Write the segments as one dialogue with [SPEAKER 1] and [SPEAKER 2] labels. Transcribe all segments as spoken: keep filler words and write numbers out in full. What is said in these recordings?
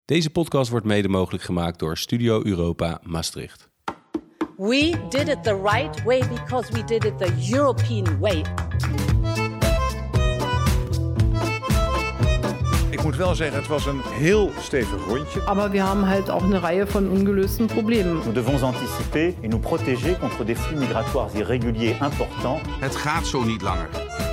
[SPEAKER 1] Deze podcast wordt mede mogelijk gemaakt door Studio Europa Maastricht.
[SPEAKER 2] We did it the right way because we did it the European way.
[SPEAKER 3] Ik moet wel zeggen, het was een heel stevig rondje.
[SPEAKER 4] Aber wir haben halt auch eine Reihe von ungelösten Problemen.
[SPEAKER 5] Nous devons anticiper et nous protéger contre des flux migratoires irréguliers importants.
[SPEAKER 6] Het gaat zo niet langer.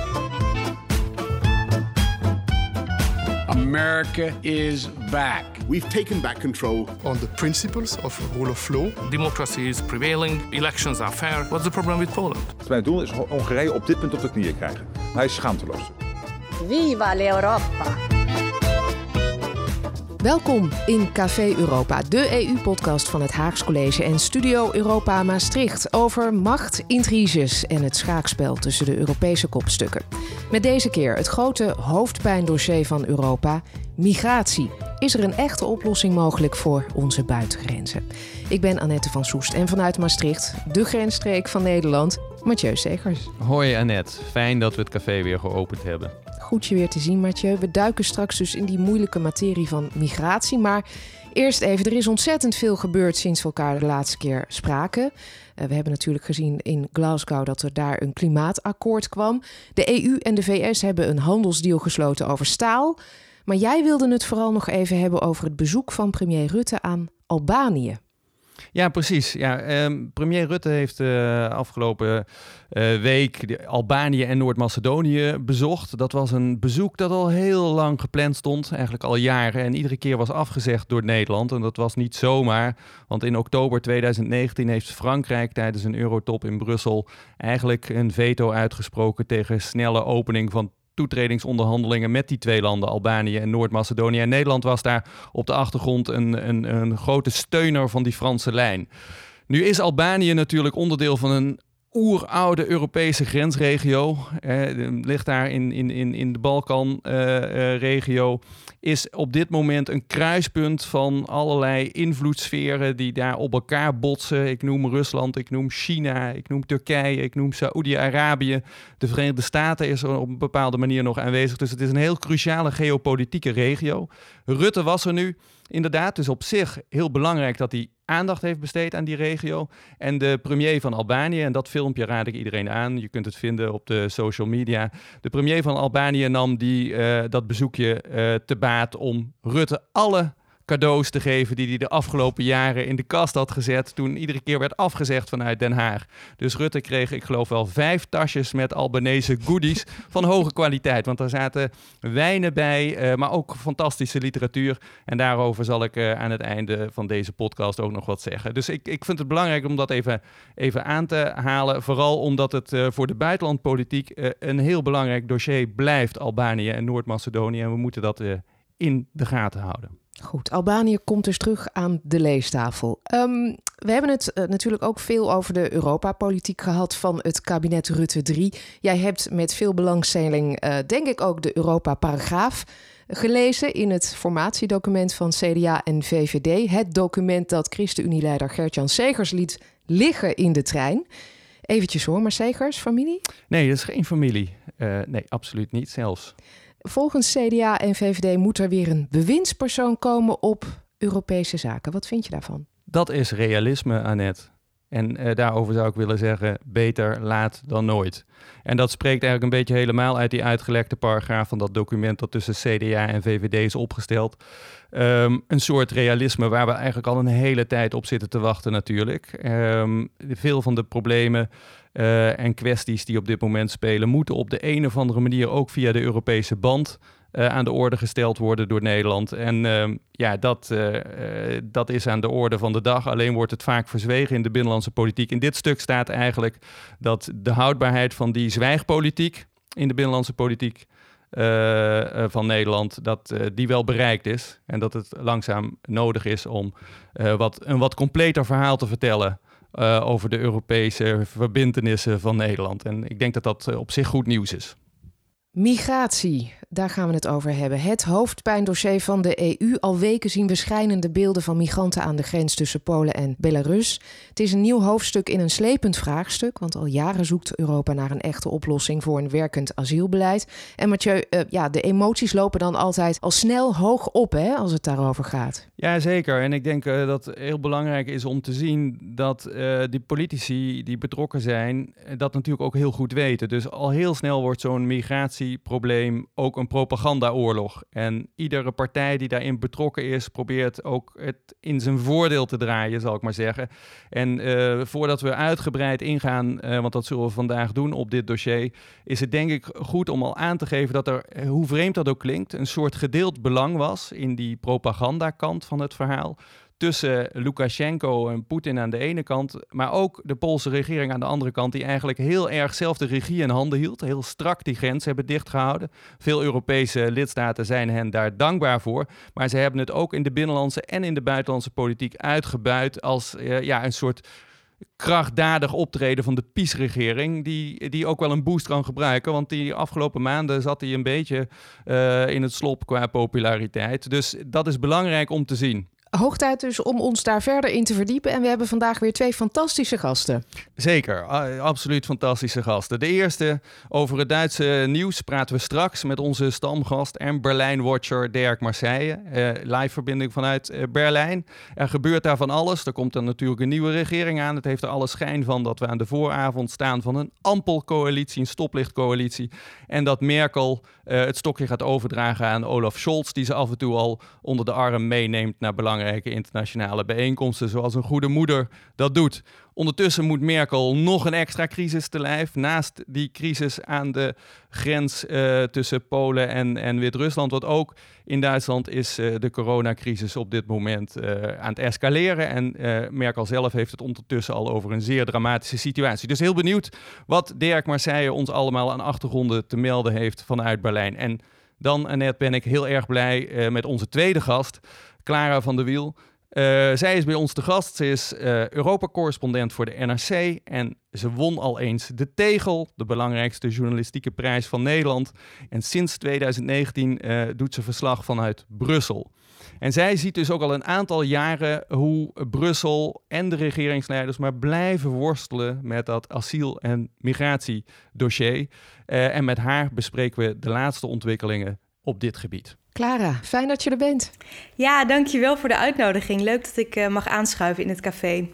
[SPEAKER 7] America is back.
[SPEAKER 8] We've taken back control
[SPEAKER 9] on the principles of rule of law.
[SPEAKER 10] Democracy is prevailing. Elections are fair. What's the problem with Poland?
[SPEAKER 3] Mijn doel is Hongarije op dit punt op de knieën krijgen. Hij is schaamteloos.
[SPEAKER 2] Viva l'Europa!
[SPEAKER 11] Welkom in Café Europa, de E U-podcast van het Haags College en Studio Europa Maastricht over macht, intriges en het schaakspel tussen de Europese kopstukken. Met deze keer het grote hoofdpijndossier van Europa, migratie. Is er een echte oplossing mogelijk voor onze buitengrenzen? Ik ben Annette van Soest en vanuit Maastricht, de grensstreek van Nederland, Mathieu Segers.
[SPEAKER 12] Hoi Annette, fijn dat we het café weer geopend hebben.
[SPEAKER 11] Goed je weer te zien, Mathieu. We duiken straks dus in die moeilijke materie van migratie. Maar eerst even, er is ontzettend veel gebeurd sinds we elkaar de laatste keer spraken. Uh, we hebben natuurlijk gezien in Glasgow dat er daar een klimaatakkoord kwam. De E U en de V S hebben een handelsdeal gesloten over staal. Maar jij wilde het vooral nog even hebben over het bezoek van premier Rutte aan Albanië.
[SPEAKER 12] Ja, precies. Ja, eh, premier Rutte heeft uh, afgelopen uh, week de Albanië en Noord-Macedonië bezocht. Dat was een bezoek dat al heel lang gepland stond, eigenlijk al jaren. En iedere keer was afgezegd door Nederland. En dat was niet zomaar, want in oktober tweeduizend negentien heeft Frankrijk tijdens een eurotop in Brussel eigenlijk een veto uitgesproken tegen snelle opening van toetredingsonderhandelingen met die twee landen, Albanië en Noord-Macedonië. En Nederland was daar op de achtergrond een, een, een grote steuner van die Franse lijn. Nu is Albanië natuurlijk onderdeel van een oeroude Europese grensregio. Eh, ligt daar in, in, in, in de Balkan-regio. Uh, uh, is op dit moment een kruispunt van allerlei invloedssferen die daar op elkaar botsen. Ik noem Rusland, ik noem China, ik noem Turkije, ik noem Saoedi-Arabië. De Verenigde Staten is er op een bepaalde manier nog aanwezig. Dus het is een heel cruciale geopolitieke regio. Rutte was er nu inderdaad, dus op zich heel belangrijk dat hij aandacht heeft besteed aan die regio. En de premier van Albanië, en dat filmpje raad ik iedereen aan, je kunt het vinden op de social media. De premier van Albanië nam die, uh, dat bezoekje uh, te baat om Rutte alle cadeaus te geven die hij de afgelopen jaren in de kast had gezet toen iedere keer werd afgezegd vanuit Den Haag. Dus Rutte kreeg, ik geloof wel, vijf tasjes met Albanese goodies van hoge kwaliteit. Want daar zaten wijnen bij, uh, maar ook fantastische literatuur. En daarover zal ik uh, aan het einde van deze podcast ook nog wat zeggen. Dus ik, ik vind het belangrijk om dat even, even aan te halen. Vooral omdat het uh, voor de buitenlandpolitiek uh, een heel belangrijk dossier blijft, Albanië en Noord-Macedonië. En we moeten dat uh, in de gaten houden.
[SPEAKER 11] Goed, Albanië komt dus terug aan de leestafel. Um, we hebben het uh, natuurlijk ook veel over de Europa-politiek gehad van het kabinet Rutte drie. Jij hebt met veel belangstelling, uh, denk ik ook, de Europa-paragraaf gelezen in het formatiedocument van C D A en V V D. Het document dat ChristenUnie-leider Gert-Jan Segers liet liggen in de trein. Eventjes hoor, maar Segers, familie?
[SPEAKER 12] Nee, dat is geen familie. Uh, nee, absoluut niet zelfs.
[SPEAKER 11] Volgens C D A en V V D moet er weer een bewindspersoon komen op Europese zaken. Wat vind je daarvan?
[SPEAKER 12] Dat is realisme, Annette. En uh, daarover zou ik willen zeggen, beter laat dan nooit. En dat spreekt eigenlijk een beetje helemaal uit die uitgelekte paragraaf van dat document dat tussen C D A en V V D is opgesteld. Um, een soort realisme waar we eigenlijk al een hele tijd op zitten te wachten natuurlijk. Um, veel van de problemen uh, en kwesties die op dit moment spelen moeten op de een of andere manier ook via de Europese band Uh, aan de orde gesteld worden door Nederland. En uh, ja, dat, uh, uh, dat is aan de orde van de dag. Alleen wordt het vaak verzwegen in de binnenlandse politiek. In dit stuk staat eigenlijk dat de houdbaarheid van die zwijgpolitiek in de binnenlandse politiek uh, uh, van Nederland, dat uh, die wel bereikt is. En dat het langzaam nodig is om uh, wat, een wat completer verhaal te vertellen uh, over de Europese verbintenissen van Nederland. En ik denk dat dat uh, op zich goed nieuws is.
[SPEAKER 11] Migratie, daar gaan we het over hebben. Het hoofdpijndossier van de E U. Al weken zien we schrijnende beelden van migranten aan de grens tussen Polen en Belarus. Het is een nieuw hoofdstuk in een slepend vraagstuk, want al jaren zoekt Europa naar een echte oplossing voor een werkend asielbeleid. En Mathieu, uh, ja, de emoties lopen dan altijd al snel hoog op, hè, als het daarover gaat.
[SPEAKER 12] Ja, zeker. En ik denk uh, dat het heel belangrijk is om te zien dat uh, die politici die betrokken zijn, dat natuurlijk ook heel goed weten. Dus al heel snel wordt zo'n migratieprobleem ook een propagandaoorlog. En iedere partij die daarin betrokken is, probeert ook het in zijn voordeel te draaien, zal ik maar zeggen. En uh, voordat we uitgebreid ingaan, uh, want dat zullen we vandaag doen op dit dossier, is het denk ik goed om al aan te geven dat er, hoe vreemd dat ook klinkt, een soort gedeeld belang was in die propagandakant van het verhaal. Tussen Lukashenko en Poetin aan de ene kant, maar ook de Poolse regering aan de andere kant, die eigenlijk heel erg zelf de regie in handen hield. Heel strak die grens hebben dichtgehouden. Veel Europese lidstaten zijn hen daar dankbaar voor. Maar ze hebben het ook in de binnenlandse en in de buitenlandse politiek uitgebuit als uh, ja, een soort krachtdadig optreden van de P I S-regering, die, die ook wel een boost kan gebruiken. Want die afgelopen maanden zat hij een beetje uh, in het slop qua populariteit. Dus dat is belangrijk om te zien.
[SPEAKER 11] Hoog tijd dus om ons daar verder in te verdiepen. En we hebben vandaag weer twee fantastische gasten.
[SPEAKER 12] Zeker, uh, absoluut fantastische gasten. De eerste, over het Duitse nieuws praten we straks met onze stamgast en Berlijn-watcher Dirk Marseille. Uh, live verbinding vanuit uh, Berlijn. Er gebeurt daar van alles. Er komt dan natuurlijk een nieuwe regering aan. Het heeft er alle schijn van dat we aan de vooravond staan van een ampelcoalitie, een stoplichtcoalitie. En dat Merkel uh, het stokje gaat overdragen aan Olaf Scholz, die ze af en toe al onder de arm meeneemt naar belangrijke internationale bijeenkomsten, zoals een goede moeder dat doet. Ondertussen moet Merkel nog een extra crisis te lijf, naast die crisis aan de grens uh, tussen Polen en, en Wit-Rusland. Want ook in Duitsland is uh, de coronacrisis op dit moment uh, aan het escaleren. En uh, Merkel zelf heeft het ondertussen al over een zeer dramatische situatie. Dus heel benieuwd wat Dirk Marseille ons allemaal aan achtergronden te melden heeft vanuit Berlijn. En dan, Annette, ben ik heel erg blij uh, met onze tweede gast, Clara van der Wiel. Uh, zij is bij ons te gast. Ze is uh, Europa-correspondent voor de N R C en ze won al eens de Tegel, de belangrijkste journalistieke prijs van Nederland. En sinds tweeduizend negentien uh, doet ze verslag vanuit Brussel. En zij ziet dus ook al een aantal jaren hoe Brussel en de regeringsleiders maar blijven worstelen met dat asiel- en migratiedossier. Uh, en met haar bespreken we de laatste ontwikkelingen op dit gebied.
[SPEAKER 11] Clara, fijn dat je er bent.
[SPEAKER 6] Ja, dankjewel voor de uitnodiging. Leuk dat ik uh, mag aanschuiven in het café.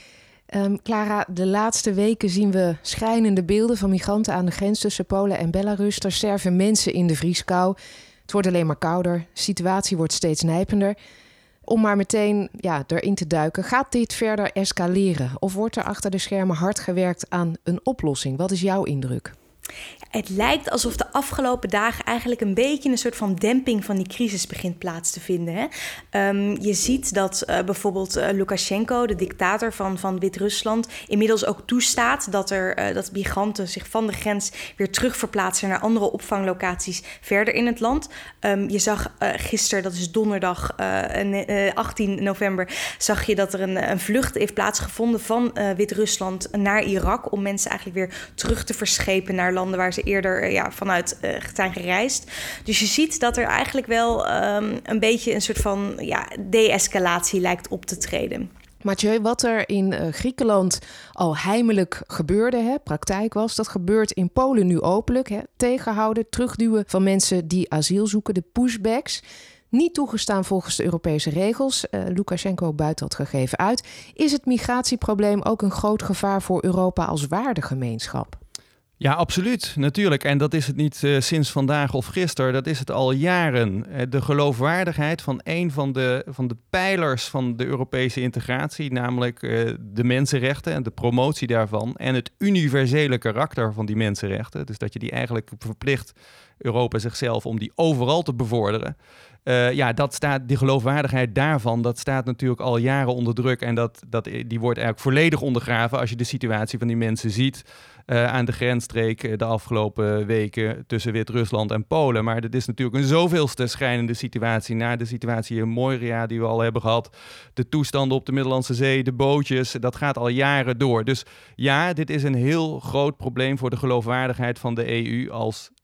[SPEAKER 11] Um, Clara, de laatste weken zien we schrijnende beelden van migranten aan de grens tussen Polen en Belarus. Er sterven mensen in de vrieskou. Het wordt alleen maar kouder. De situatie wordt steeds nijpender. Om maar meteen ja, erin te duiken, gaat dit verder escaleren? Of wordt er achter de schermen hard gewerkt aan een oplossing? Wat is jouw indruk?
[SPEAKER 6] Het lijkt alsof de afgelopen dagen eigenlijk een beetje een soort van demping van die crisis begint plaats te vinden. Hè? Um, je ziet dat uh, bijvoorbeeld uh, Lukashenko, de dictator van, van Wit-Rusland, inmiddels ook toestaat dat, er, uh, dat migranten zich van de grens weer terug verplaatsen naar andere opvanglocaties verder in het land. Um, je zag uh, gisteren, dat is donderdag uh, achttien november, zag je dat er een, een vlucht heeft plaatsgevonden van uh, Wit-Rusland naar Irak om mensen eigenlijk weer terug te verschepen naar landen waar ze eerder ja, vanuit uh, zijn gereisd. Dus je ziet dat er eigenlijk wel um, een beetje een soort van ja, de-escalatie lijkt op te treden.
[SPEAKER 11] Mathieu, wat er in uh, Griekenland al heimelijk gebeurde, hè, praktijk was, dat gebeurt in Polen nu openlijk. Hè, tegenhouden, terugduwen van mensen die asiel zoeken, de pushbacks. Niet toegestaan volgens de Europese regels. Uh, Lukashenko buit dat gegeven uit. Is het migratieprobleem ook een groot gevaar voor Europa als waardegemeenschap?
[SPEAKER 12] Ja, absoluut. Natuurlijk. En dat is het niet uh, sinds vandaag of gisteren. Dat is het al jaren. Uh, de geloofwaardigheid van een van de, van de pijlers van de Europese integratie, namelijk uh, de mensenrechten en de promotie daarvan en het universele karakter van die mensenrechten. Dus dat je die eigenlijk verplicht Europa zichzelf om die overal te bevorderen. Uh, ja, dat staat, die geloofwaardigheid daarvan, dat staat natuurlijk al jaren onder druk. En dat, dat, die wordt eigenlijk volledig ondergraven als je de situatie van die mensen ziet uh, aan de grensstreek de afgelopen weken tussen Wit-Rusland en Polen. Maar dat is natuurlijk een zoveelste schrijnende situatie na de situatie in Moria die we al hebben gehad. De toestanden op de Middellandse Zee, de bootjes, dat gaat al jaren door. Dus ja, dit is een heel groot probleem voor de geloofwaardigheid van de E U als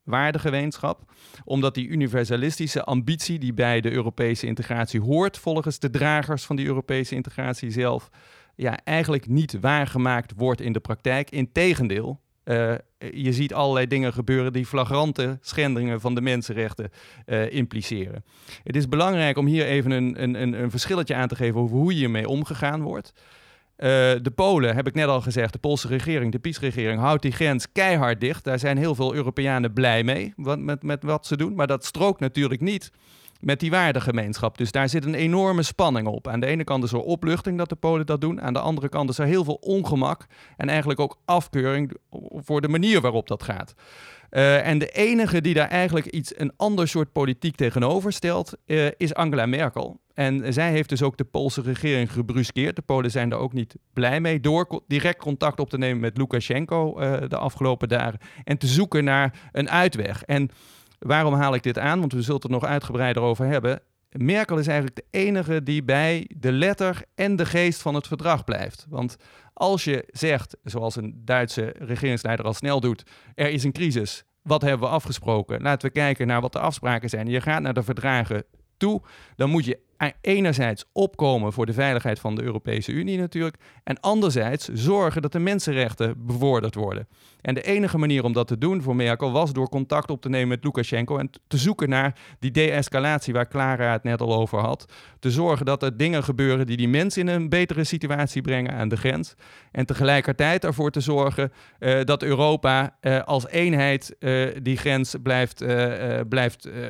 [SPEAKER 12] waardegemeenschap. Omdat die universalistische ambitie die bij de Europese integratie hoort, volgens de dragers van die Europese integratie zelf, ja, eigenlijk niet waargemaakt wordt in de praktijk. Integendeel, uh, je ziet allerlei dingen gebeuren die flagrante schendingen van de mensenrechten uh, impliceren. Het is belangrijk om hier even een, een, een verschilletje aan te geven over hoe hiermee omgegaan wordt. Uh, de Polen, heb ik net al gezegd, de Poolse regering, de P iS-regering, houdt die grens keihard dicht. Daar zijn heel veel Europeanen blij mee wat, met, met wat ze doen. Maar dat strookt natuurlijk niet met die waardegemeenschap. Dus daar zit een enorme spanning op. Aan de ene kant is er opluchting dat de Polen dat doen. Aan de andere kant is er heel veel ongemak en eigenlijk ook afkeuring voor de manier waarop dat gaat. Uh, en de enige die daar eigenlijk iets een ander soort politiek tegenover stelt, uh, is Angela Merkel. En zij heeft dus ook de Poolse regering gebruskeerd. De Polen zijn er ook niet blij mee door co- direct contact op te nemen met Lukasjenko uh, de afgelopen dagen en te zoeken naar een uitweg. En waarom haal ik dit aan? Want we zullen het er nog uitgebreider over hebben. Merkel is eigenlijk de enige die bij de letter en de geest van het verdrag blijft. Want als je zegt, zoals een Duitse regeringsleider al snel doet, er is een crisis, wat hebben we afgesproken? Laten we kijken naar wat de afspraken zijn. Je gaat naar de verdragen toe, dan moet je enerzijds opkomen voor de veiligheid van de Europese Unie natuurlijk, en anderzijds zorgen dat de mensenrechten bevorderd worden. En de enige manier om dat te doen voor Merkel was door contact op te nemen met Lukasjenko en te zoeken naar die de-escalatie waar Clara het net al over had. Te zorgen dat er dingen gebeuren die die mensen in een betere situatie brengen aan de grens. En tegelijkertijd ervoor te zorgen uh, dat Europa uh, als eenheid uh, die grens blijft, uh, uh, blijft uh,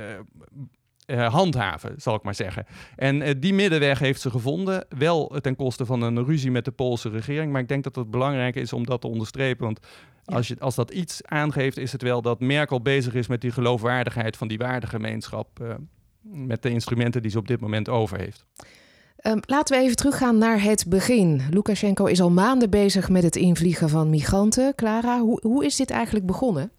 [SPEAKER 12] Uh, handhaven, zal ik maar zeggen. En uh, die middenweg heeft ze gevonden. Wel ten koste van een ruzie met de Poolse regering. Maar ik denk dat het belangrijk is om dat te onderstrepen. Want ja. als, je, als dat iets aangeeft, is het wel dat Merkel bezig is met die geloofwaardigheid van die waardegemeenschap. Uh, met de instrumenten die ze op dit moment over heeft.
[SPEAKER 11] Um, laten we even teruggaan naar het begin. Lukasjenko is al maanden bezig met het invliegen van migranten. Clara, hoe, hoe is dit eigenlijk begonnen?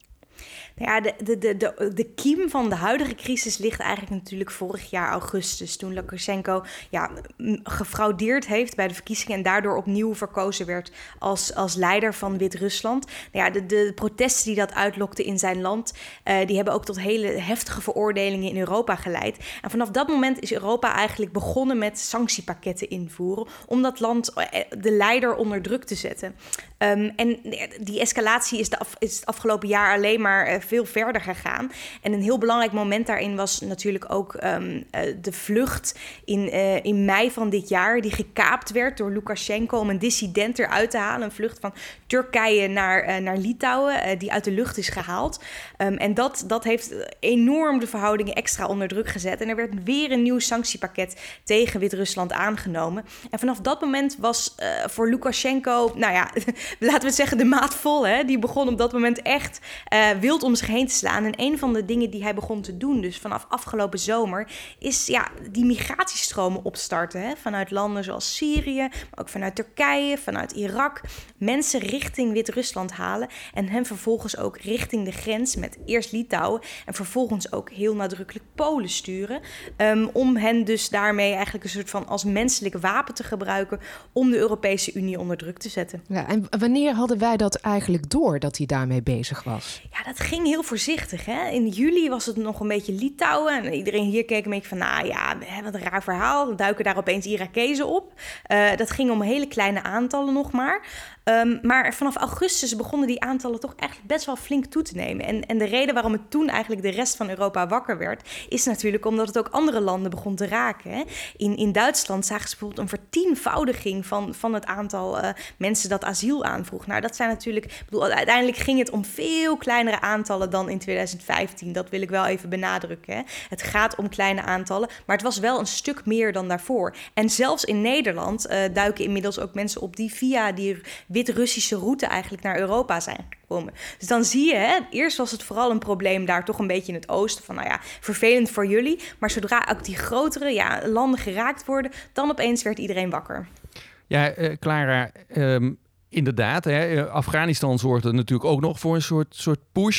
[SPEAKER 6] Ja, de, de, de, de, de kiem van de huidige crisis ligt eigenlijk natuurlijk vorig jaar augustus, toen Lukasjenko ja, gefraudeerd heeft bij de verkiezingen en daardoor opnieuw verkozen werd als, als leider van Wit-Rusland. Nou ja, de, de protesten die dat uitlokten in zijn land, uh, die hebben ook tot hele heftige veroordelingen in Europa geleid. En vanaf dat moment is Europa eigenlijk begonnen met sanctiepakketten invoeren om dat land, de leider, onder druk te zetten. Um, en die escalatie is, de af, is het afgelopen jaar alleen maar uh, veel verder gegaan. En een heel belangrijk moment daarin was natuurlijk ook um, uh, de vlucht in, uh, in mei van dit jaar, die gekaapt werd door Lukasjenko om een dissident eruit te halen. Een vlucht van Turkije naar, uh, naar Litouwen, uh, die uit de lucht is gehaald. Um, en dat, dat heeft enorm de verhoudingen extra onder druk gezet. En er werd weer een nieuw sanctiepakket tegen Wit-Rusland aangenomen. En vanaf dat moment was uh, voor Lukasjenko, nou ja, laten we het zeggen, de maat vol. Hè? Die begon op dat moment echt uh, wild om zich heen te slaan. En een van de dingen die hij begon te doen, dus vanaf afgelopen zomer, is ja, die migratiestromen opstarten. Hè? Vanuit landen zoals Syrië, maar ook vanuit Turkije, vanuit Irak. Mensen richting Wit-Rusland halen en hen vervolgens ook richting de grens met eerst Litouwen en vervolgens ook heel nadrukkelijk Polen sturen. Um, om hen dus daarmee eigenlijk een soort van als menselijk wapen te gebruiken om de Europese Unie onder druk te zetten.
[SPEAKER 11] Ja, en wanneer hadden wij dat eigenlijk door, dat hij daarmee bezig was?
[SPEAKER 6] Ja, dat ging heel voorzichtig. Hè? In juli was het nog een beetje Litouwen. En iedereen hier keek een beetje van, nou ja, wat een raar verhaal. Dan duiken daar opeens Irakezen op. Uh, dat ging om hele kleine aantallen nog maar. Um, maar vanaf augustus begonnen die aantallen toch echt best wel flink toe te nemen. En, en de reden waarom het toen eigenlijk de rest van Europa wakker werd, is natuurlijk omdat het ook andere landen begon te raken. Hè? In, in Duitsland zagen ze bijvoorbeeld een vertienvoudiging van, van het aantal uh, mensen dat asiel aanvroeg. Nou, dat zijn natuurlijk, ik bedoel, uiteindelijk ging het om veel kleinere aantallen dan in tweeduizend vijftien. Dat wil ik wel even benadrukken. Hè? Het gaat om kleine aantallen, maar het was wel een stuk meer dan daarvoor. En zelfs in Nederland uh, duiken inmiddels ook mensen op die via die Wit-Russische route eigenlijk naar Europa zijn gekomen. Dus dan zie je, hè, eerst was het vooral een probleem daar toch een beetje in het oosten. Van nou ja, vervelend voor jullie. Maar zodra ook die grotere ja, landen geraakt worden, dan opeens werd iedereen wakker.
[SPEAKER 12] Ja, uh, Clara, um, inderdaad. Hè, Afghanistan zorgde natuurlijk ook nog voor een soort, soort push.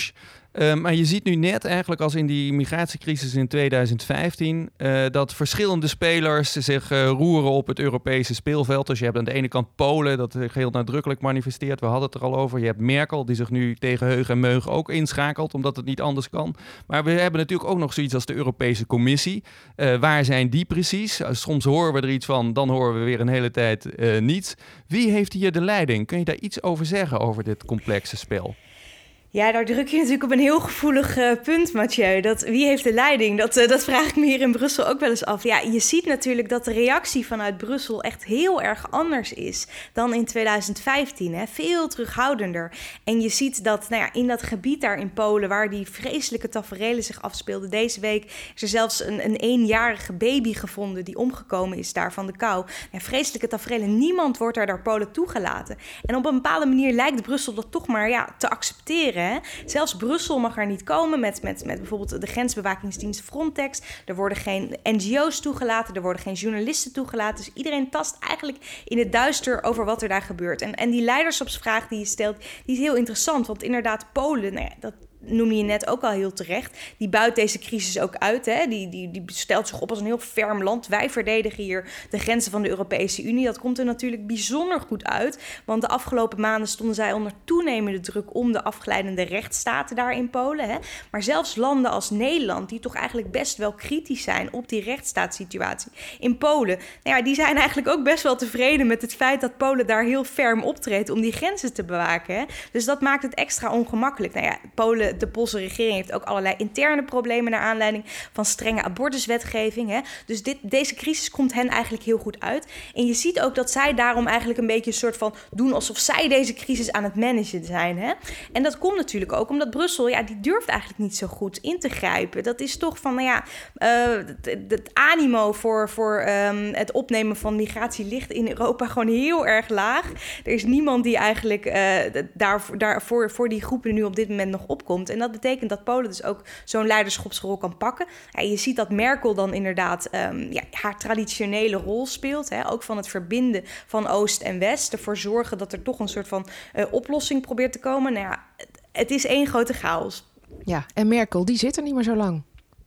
[SPEAKER 12] Uh, maar je ziet nu net eigenlijk als in die migratiecrisis in tweeduizend vijftien... Uh, dat verschillende spelers zich uh, roeren op het Europese speelveld. Dus je hebt aan de ene kant Polen, dat uh, heel nadrukkelijk manifesteert. We hadden het er al over. Je hebt Merkel, die zich nu tegen heug en meug ook inschakelt, omdat het niet anders kan. Maar we hebben natuurlijk ook nog zoiets als de Europese Commissie. Uh, waar zijn die precies? Uh, soms horen we er iets van, dan horen we weer een hele tijd uh, niets. Wie heeft hier de leiding? Kun je daar iets over zeggen, over dit complexe spel?
[SPEAKER 6] Ja, daar druk je natuurlijk op een heel gevoelig uh, punt, Mathieu. Dat, wie heeft de leiding? Dat, uh, dat vraag ik me hier in Brussel ook wel eens af. Ja, je ziet natuurlijk dat de reactie vanuit Brussel echt heel erg anders is dan in tweeduizend vijftien. Hè? Veel terughoudender. En je ziet dat nou ja, in dat gebied daar in Polen, waar die vreselijke taferelen zich afspeelden. Deze week is er zelfs een, een eenjarige baby gevonden die omgekomen is daar van de kou. Ja, vreselijke taferelen. Niemand wordt daar door Polen toegelaten. En op een bepaalde manier lijkt Brussel dat toch maar ja, te accepteren. Hè? Zelfs Brussel mag er niet komen met, met, met bijvoorbeeld de grensbewakingsdienst Frontex. Er worden geen N G O's toegelaten, er worden geen journalisten toegelaten. Dus iedereen tast eigenlijk in het duister over wat er daar gebeurt. En, en die leiderschapsvraag die je stelt, die is heel interessant. Want inderdaad, Polen, nou ja, dat noemde je net ook al heel terecht. Die buit deze crisis ook uit. Hè? Die, die, die stelt zich op als een heel ferm land. Wij verdedigen hier de grenzen van de Europese Unie. Dat komt er natuurlijk bijzonder goed uit. Want de afgelopen maanden stonden zij onder toenemende druk om de afglijdende rechtsstaten daar in Polen. Hè? Maar zelfs landen als Nederland, die toch eigenlijk best wel kritisch zijn op die rechtsstaatssituatie in Polen, nou ja, die zijn eigenlijk ook best wel tevreden met het feit dat Polen daar heel ferm optreedt om die grenzen te bewaken. Hè? Dus dat maakt het extra ongemakkelijk. Nou ja, Polen De Poolse regering heeft ook allerlei interne problemen naar aanleiding van strenge abortuswetgeving. Hè? Dus dit, deze crisis komt hen eigenlijk heel goed uit. En je ziet ook dat zij daarom eigenlijk een beetje een soort van doen alsof zij deze crisis aan het managen zijn. Hè? En dat komt natuurlijk ook omdat Brussel, ja, die durft eigenlijk niet zo goed in te grijpen. Dat is toch van, nou ja, uh, het, het animo voor, voor um, het opnemen van migratie ligt in Europa gewoon heel erg laag. Er is niemand die eigenlijk uh, daar, daar voor, voor die groepen nu op dit moment nog opkomt. En dat betekent dat Polen dus ook zo'n leiderschapsrol kan pakken. Ja, je ziet dat Merkel dan inderdaad um, ja, haar traditionele rol speelt. Hè? Ook van het verbinden van Oost en West. Ervoor zorgen dat er toch een soort van uh, oplossing probeert te komen. Nou ja, het is één grote chaos.
[SPEAKER 11] Ja, en Merkel, die zit er niet meer zo lang.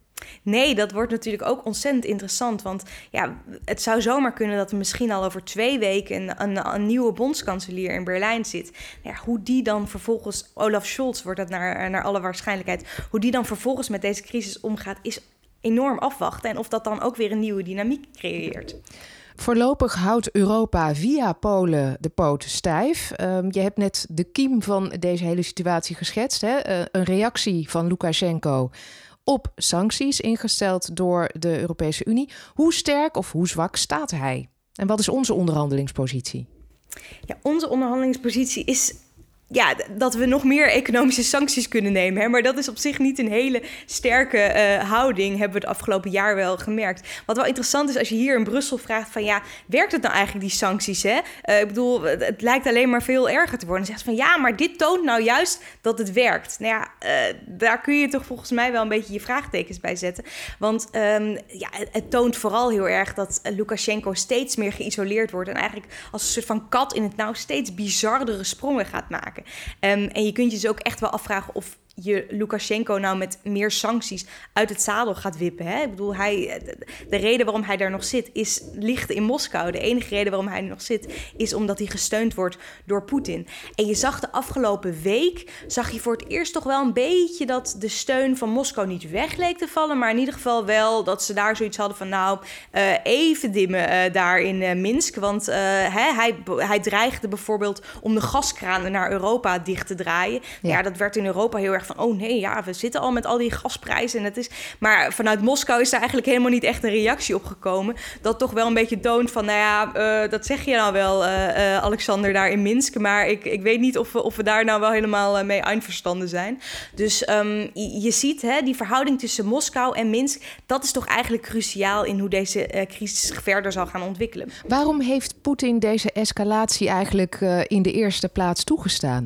[SPEAKER 6] Nee, dat wordt natuurlijk ook ontzettend interessant. Want ja, het zou zomaar kunnen dat er misschien al over twee weken een, een, een nieuwe bondskanselier in Berlijn zit. Ja, hoe die dan vervolgens, Olaf Scholz wordt dat naar, naar alle waarschijnlijkheid, hoe die dan vervolgens met deze crisis omgaat, is enorm afwachten. En of dat dan ook weer een nieuwe dynamiek creëert.
[SPEAKER 11] Voorlopig houdt Europa via Polen de poot stijf. Um, je hebt net de kiem van deze hele situatie geschetst. Hè? Uh, een reactie van Lukasjenko op sancties ingesteld door de Europese Unie. Hoe sterk of hoe zwak staat hij? En wat is onze onderhandelingspositie?
[SPEAKER 6] Ja, onze onderhandelingspositie is ja, dat we nog meer economische sancties kunnen nemen. Hè? Maar dat is op zich niet een hele sterke uh, houding, hebben we het afgelopen jaar wel gemerkt. Wat wel interessant is, als je hier in Brussel vraagt van ja, werkt het nou eigenlijk die sancties? Hè? Uh, ik bedoel, het, het lijkt alleen maar veel erger te worden. Dan zegt ze van ja, maar dit toont nou juist dat het werkt. Nou ja, uh, daar kun je toch volgens mij wel een beetje je vraagtekens bij zetten. Want um, ja, het toont vooral heel erg dat Lukasjenko steeds meer geïsoleerd wordt en eigenlijk als een soort van kat in het nauw steeds bizardere sprongen gaat maken. Um, en je kunt je dus ook echt wel afvragen of je Lukasjenko nou met meer sancties uit het zadel gaat wippen. Hè? Ik bedoel, hij, de reden waarom hij daar nog zit is, ligt in Moskou. De enige reden waarom hij er nog zit is omdat hij gesteund wordt door Poetin. En je zag de afgelopen week, zag je voor het eerst toch wel een beetje dat de steun van Moskou niet weg leek te vallen, maar in ieder geval wel dat ze daar zoiets hadden van nou, uh, even dimmen uh, daar in uh, Minsk. Want uh, hè, hij, hij dreigde bijvoorbeeld om de gaskranen naar Europa dicht te draaien. Ja, ja dat werd in Europa heel erg van, oh nee, ja, we zitten al met al die gasprijzen. En het is, maar vanuit Moskou is daar eigenlijk helemaal niet echt een reactie op gekomen. Dat toch wel een beetje toont van, nou ja, uh, dat zeg je nou wel, uh, uh, Alexander, daar in Minsk. Maar ik, ik weet niet of we, of we daar nou wel helemaal uh, mee einverstanden zijn. Dus um, je, je ziet, hè, die verhouding tussen Moskou en Minsk, dat is toch eigenlijk cruciaal in hoe deze uh, crisis zich verder zal gaan ontwikkelen.
[SPEAKER 11] Waarom heeft Poetin deze escalatie eigenlijk uh, in de eerste plaats toegestaan?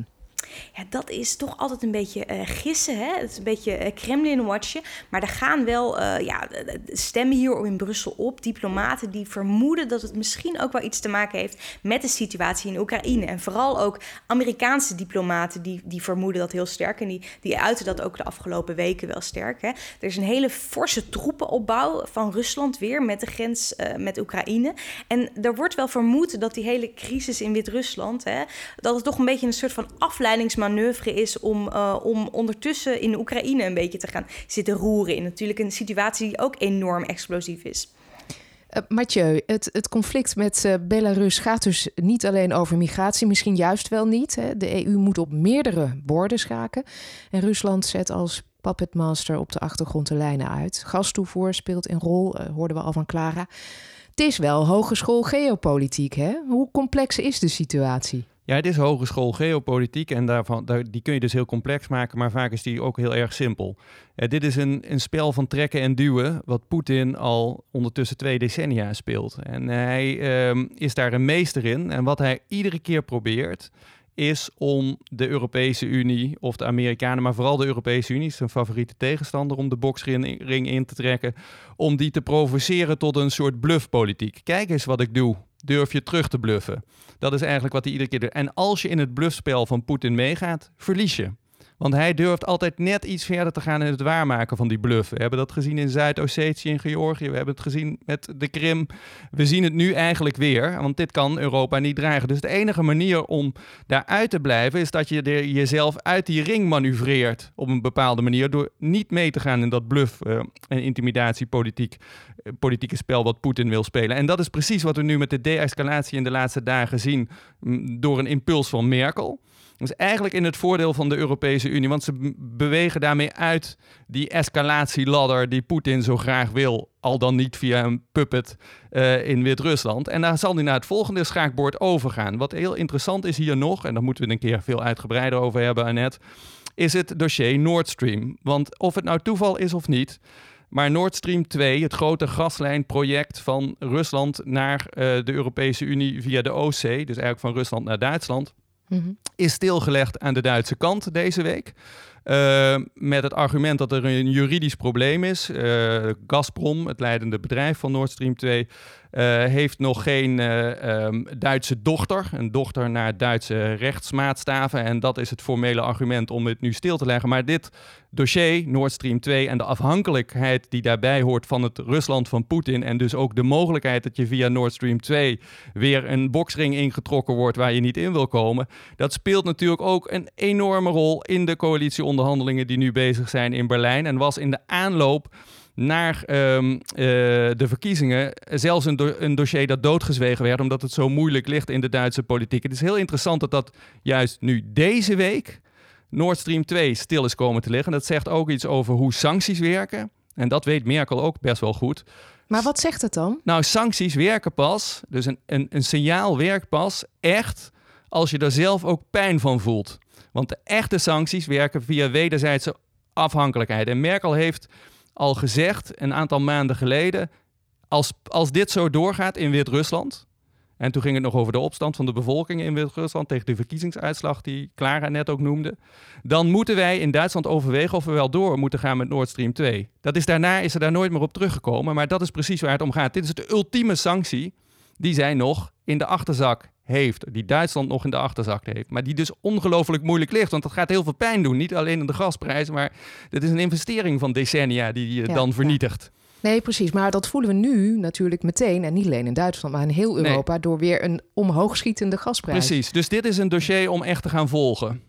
[SPEAKER 6] Ja, dat is toch altijd een beetje uh, gissen. Hè? Het is een beetje uh, Kremlin-watchen. Maar er gaan wel uh, ja, stemmen hier in Brussel op. Diplomaten die vermoeden dat het misschien ook wel iets te maken heeft met de situatie in Oekraïne. En vooral ook Amerikaanse diplomaten die, die vermoeden dat heel sterk. En die, die uiten dat ook de afgelopen weken wel sterk. Hè? Er is een hele forse troepenopbouw van Rusland weer met de grens uh, met Oekraïne. En er wordt wel vermoed dat die hele crisis in Wit-Rusland, hè, dat het toch een beetje een soort van afleidingsmanoeuvre is om, uh, om ondertussen in Oekraïne een beetje te gaan zitten roeren in natuurlijk een situatie die ook enorm explosief is.
[SPEAKER 11] Uh, Mathieu, het, het conflict met uh, Belarus gaat dus niet alleen over migratie, misschien juist wel niet. Hè? De E U moet op meerdere borden schaken en Rusland zet als puppetmaster op de achtergrond de lijnen uit. Gastoevoer speelt een rol, uh, hoorden we al van Clara. Het is wel hogeschool geopolitiek, hè? Hoe complex is de situatie?
[SPEAKER 12] Ja, het is hogeschool geopolitiek en daarvan, daar, die kun je dus heel complex maken, maar vaak is die ook heel erg simpel. Uh, dit is een, een spel van trekken en duwen, wat Poetin al ondertussen twee decennia speelt. En hij uh, is daar een meester in. En wat hij iedere keer probeert, is om de Europese Unie of de Amerikanen, maar vooral de Europese Unie, zijn favoriete tegenstander om de boksring in te trekken, om die te provoceren tot een soort bluffpolitiek. Kijk eens wat ik doe. Durf je terug te bluffen? Dat is eigenlijk wat hij iedere keer doet. En als je in het bluffspel van Poetin meegaat, verlies je. Want hij durft altijd net iets verder te gaan in het waarmaken van die bluff. We hebben dat gezien in Zuid-Ossetië en Georgië. We hebben het gezien met de Krim. We zien het nu eigenlijk weer, want dit kan Europa niet dragen. Dus de enige manier om daaruit te blijven is dat je er jezelf uit die ring manoeuvreert op een bepaalde manier door niet mee te gaan in dat bluff- uh, en intimidatiepolitiek, uh, politieke spel wat Poetin wil spelen. En dat is precies wat we nu met de de-escalatie in de laatste dagen zien um, door een impuls van Merkel. Dat is eigenlijk in het voordeel van de Europese Unie, want ze bewegen daarmee uit die escalatieladder die Poetin zo graag wil, al dan niet via een puppet uh, in Wit-Rusland. En daar zal hij naar het volgende schaakbord overgaan. Wat heel interessant is hier nog, en daar moeten we een keer veel uitgebreider over hebben, Annette, is het dossier Nord Stream. Want of het nou toeval is of niet, maar Nord Stream twee, het grote gaslijnproject van Rusland naar uh, de Europese Unie via de Oostzee, dus eigenlijk van Rusland naar Duitsland, Mm-hmm. is stilgelegd aan de Duitse kant deze week. Uh, met het argument dat er een juridisch probleem is. Uh, Gazprom, het leidende bedrijf van Nord Stream twee, uh, heeft nog geen uh, um, Duitse dochter. Een dochter naar Duitse rechtsmaatstaven. En dat is het formele argument om het nu stil te leggen. Maar dit dossier, Nord Stream twee en de afhankelijkheid die daarbij hoort van het Rusland van Poetin en dus ook de mogelijkheid dat je via Nord Stream twee weer een boksring ingetrokken wordt waar je niet in wil komen, dat speelt natuurlijk ook een enorme rol in de coalitieonderhandelingen die nu bezig zijn in Berlijn en was in de aanloop naar um, uh, de verkiezingen zelfs een, do- een dossier dat doodgezwegen werd omdat het zo moeilijk ligt in de Duitse politiek. Het is heel interessant dat dat juist nu deze week Nord Stream twee stil is komen te liggen. Dat zegt ook iets over hoe sancties werken. En dat weet Merkel ook best wel goed.
[SPEAKER 11] Maar wat zegt het dan?
[SPEAKER 12] Nou, sancties werken pas, dus een, een, een signaal werkt pas echt als je er zelf ook pijn van voelt. Want de echte sancties werken via wederzijdse afhankelijkheid. En Merkel heeft al gezegd, een aantal maanden geleden, als, als dit zo doorgaat in Wit-Rusland, en toen ging het nog over de opstand van de bevolking in Wit-Rusland tegen de verkiezingsuitslag die Clara net ook noemde, dan moeten wij in Duitsland overwegen of we wel door moeten gaan met Nord Stream twee. Dat is daarna is er daar nooit meer op teruggekomen, maar dat is precies waar het om gaat. Dit is de ultieme sanctie die zij nog in de achterzak heeft, die Duitsland nog in de achterzak heeft, maar die dus ongelooflijk moeilijk ligt, want dat gaat heel veel pijn doen, niet alleen in de gasprijs, maar dit is een investering van decennia die je ja, dan vernietigt.
[SPEAKER 11] Ja. Nee, precies. Maar dat voelen we nu natuurlijk meteen, en niet alleen in Duitsland, maar in heel Europa, nee. door weer een omhoogschietende gasprijs.
[SPEAKER 12] Precies. Dus dit is een dossier om echt te gaan volgen.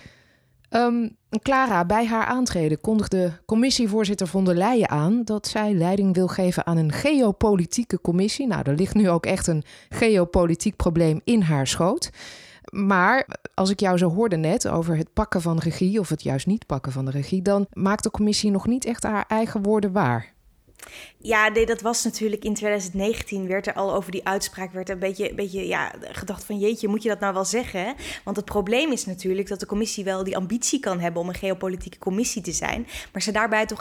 [SPEAKER 11] Um, Clara, bij haar aantreden kondigde commissievoorzitter von der Leyen aan dat zij leiding wil geven aan een geopolitieke commissie. Nou, er ligt nu ook echt een geopolitiek probleem in haar schoot. Maar als ik jou zo hoorde net over het pakken van regie, of het juist niet pakken van de regie, dan maakt de commissie nog niet echt haar eigen woorden waar.
[SPEAKER 6] Ja, nee, dat was natuurlijk in twintig negentien werd er al over die uitspraak werd er een beetje, een beetje ja, gedacht van jeetje, moet je dat nou wel zeggen? Hè? Want het probleem is natuurlijk dat de commissie wel die ambitie kan hebben om een geopolitieke commissie te zijn, maar ze daarbij toch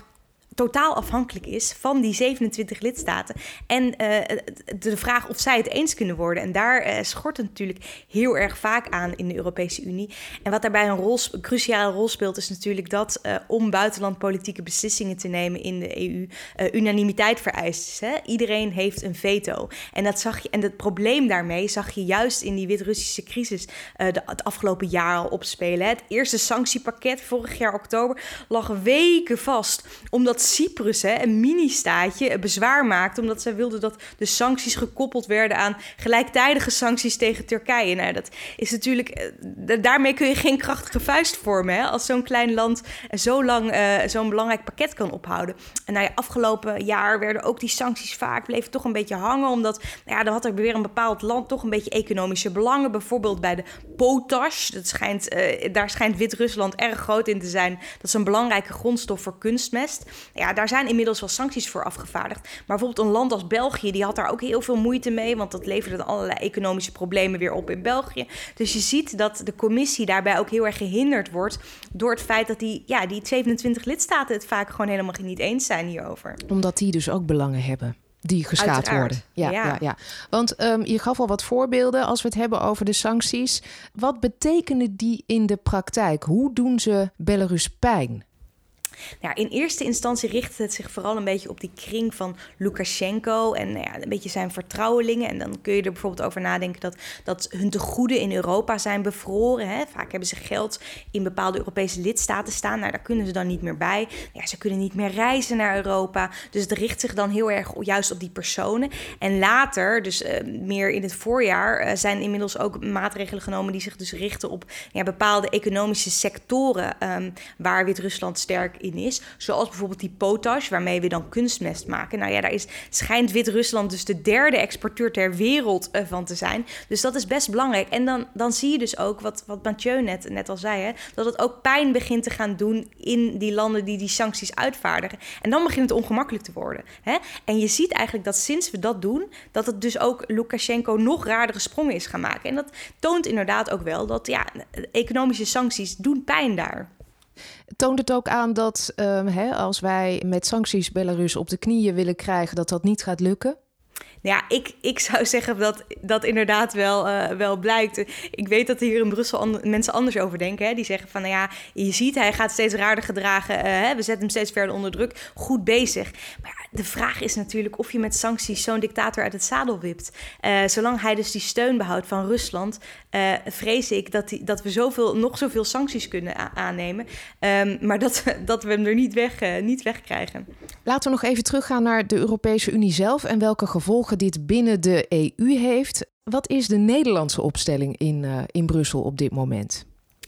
[SPEAKER 6] totaal afhankelijk is van die zevenentwintig lidstaten. En uh, de vraag of zij het eens kunnen worden. En daar uh, schort het natuurlijk heel erg vaak aan in de Europese Unie. En wat daarbij een, rol, een cruciale rol speelt, is natuurlijk dat uh, om buitenlandpolitieke beslissingen te nemen in de E U uh, unanimiteit vereist is. Hè? Iedereen heeft een veto. En dat zag je. En het probleem daarmee zag je juist in die Wit-Russische crisis uh, de, het afgelopen jaar al opspelen. Hè? Het eerste sanctiepakket vorig jaar oktober lag weken vast, omdat Cyprus, hè, een mini-staatje, bezwaar maakte omdat zij wilden dat de sancties gekoppeld werden aan gelijktijdige sancties tegen Turkije. Nou, dat is natuurlijk, daarmee kun je geen krachtige vuist vormen, hè, als zo'n klein land zo lang uh, zo'n belangrijk pakket kan ophouden. En nou ja, afgelopen jaar werden ook die sancties vaak, bleven toch een beetje hangen, omdat nou ja, dan had er weer een bepaald land toch een beetje economische belangen, bijvoorbeeld bij de potash. Dat schijnt, uh, daar schijnt Wit-Rusland erg groot in te zijn. Dat is een belangrijke grondstof voor kunstmest. Ja, daar zijn inmiddels wel sancties voor afgevaardigd. Maar bijvoorbeeld een land als België, die had daar ook heel veel moeite mee, want dat leverde allerlei economische problemen weer op in België. Dus je ziet dat de commissie daarbij ook heel erg gehinderd wordt door het feit dat die, ja, die zevenentwintig lidstaten het vaak gewoon helemaal niet eens zijn hierover.
[SPEAKER 11] Omdat die dus ook belangen hebben die geschaad
[SPEAKER 6] Uiteraard.
[SPEAKER 11] worden. Ja,
[SPEAKER 6] Ja.
[SPEAKER 11] ja. Ja, Want um, je gaf al wat voorbeelden als we het hebben over de sancties. Wat betekenen die in de praktijk? Hoe doen ze Belarus pijn?
[SPEAKER 6] Nou, in eerste instantie richt het zich vooral een beetje op die kring van Lukashenko en nou ja, een beetje zijn vertrouwelingen. En dan kun je er bijvoorbeeld over nadenken dat, dat hun tegoeden in Europa zijn bevroren. Hè. Vaak hebben ze geld in bepaalde Europese lidstaten staan. Nou, daar kunnen ze dan niet meer bij. Ja, ze kunnen niet meer reizen naar Europa. Dus het richt zich dan heel erg juist op die personen. En later, dus uh, meer in het voorjaar, uh, zijn inmiddels ook maatregelen genomen die zich dus richten op ja, bepaalde economische sectoren um, waar Wit-Rusland sterk in is. Zoals bijvoorbeeld die potash, waarmee we dan kunstmest maken. Nou ja, daar is, schijnt Wit-Rusland dus de derde exporteur ter wereld uh, van te zijn. Dus dat is best belangrijk. En dan, dan zie je dus ook, wat, wat Mathieu net, net al zei, hè, dat het ook pijn begint te gaan doen in die landen die die sancties uitvaardigen. En dan begint het ongemakkelijk te worden. Hè? En je ziet eigenlijk dat sinds we dat doen, dat het dus ook Lukashenko nog raardere sprongen is gaan maken. En dat toont inderdaad ook wel dat ja, economische sancties doen pijn daar.
[SPEAKER 11] Toont het ook aan dat um, hè, als wij met sancties Belarus op de knieën willen krijgen, dat dat niet gaat lukken?
[SPEAKER 6] Ja, ik, ik zou zeggen dat dat inderdaad wel, uh, wel blijkt. Ik weet dat er hier in Brussel and- mensen anders over denken. Hè? Die zeggen van, nou ja, je ziet, hij gaat steeds raarder gedragen. Uh, hè? We zetten hem steeds verder onder druk. Goed bezig. Maar ja, de vraag is natuurlijk of je met sancties zo'n dictator uit het zadel wipt. Uh, zolang hij dus die steun behoudt van Rusland, uh, vrees ik dat, die, dat we zoveel, nog zoveel sancties kunnen a- aannemen. Um, maar dat, dat we hem er niet, weg, uh, niet wegkrijgen.
[SPEAKER 11] Laten we nog even teruggaan naar de Europese Unie zelf en welke gevolgen dit binnen de E U heeft. Wat is de Nederlandse opstelling in, uh, in Brussel op dit moment?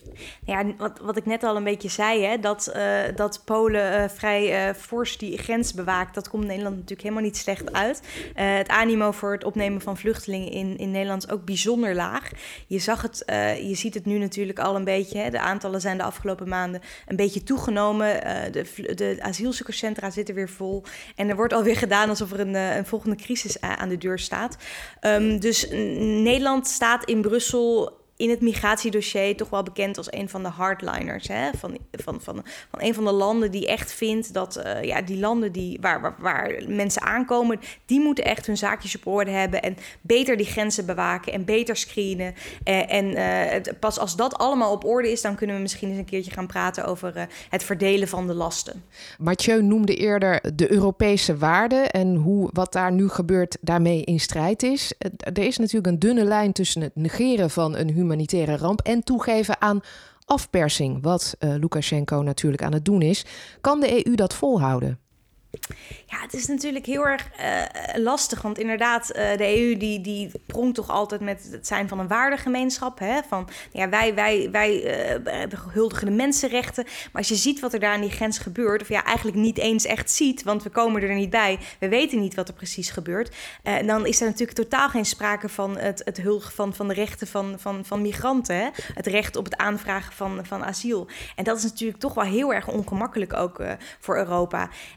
[SPEAKER 6] Ja, wat, wat ik net al een beetje zei, hè, dat, uh, dat Polen uh, vrij uh, fors die grens bewaakt, dat komt Nederland natuurlijk helemaal niet slecht uit. Uh, het animo voor het opnemen van vluchtelingen in, in Nederland is ook bijzonder laag. Je zag het, uh, je ziet het nu natuurlijk al een beetje. Hè, de aantallen zijn de afgelopen maanden een beetje toegenomen. Uh, de, de asielzoekerscentra zitten weer vol. En er wordt alweer gedaan alsof er een, een volgende crisis aan de deur staat. Um, dus Nederland staat in Brussel in het migratiedossier toch wel bekend als een van de hardliners. Hè? Van, van, van, van een van de landen die echt vindt dat uh, ja, die landen die, waar, waar, waar mensen aankomen, die moeten echt hun zaakjes op orde hebben en beter die grenzen bewaken en beter screenen. Uh, en uh, pas als dat allemaal op orde is, dan kunnen we misschien eens een keertje gaan praten over uh, het verdelen van de lasten.
[SPEAKER 11] Mathieu noemde eerder de Europese waarden en hoe wat daar nu gebeurt daarmee in strijd is. Er is natuurlijk een dunne lijn tussen het negeren van een humanitaire ramp en toegeven aan afpersing, wat uh, Lukashenko natuurlijk aan het doen is. Kan de E U dat volhouden?
[SPEAKER 6] Ja, het is natuurlijk heel erg uh, lastig, want inderdaad, uh, de E U die, die pronkt toch altijd met het zijn van een waardegemeenschap. Hè? Van, ja, wij, wij, wij uh, huldigen de mensenrechten, maar als je ziet wat er daar aan die grens gebeurt, of ja, eigenlijk niet eens echt ziet, want we komen er niet bij, we weten niet wat er precies gebeurt, uh, dan is er natuurlijk totaal geen sprake van het, het huldigen van, van de rechten van, van, van migranten, hè? Het recht op het aanvragen van, van asiel. En dat is natuurlijk toch wel heel erg ongemakkelijk ook uh, voor Europa. En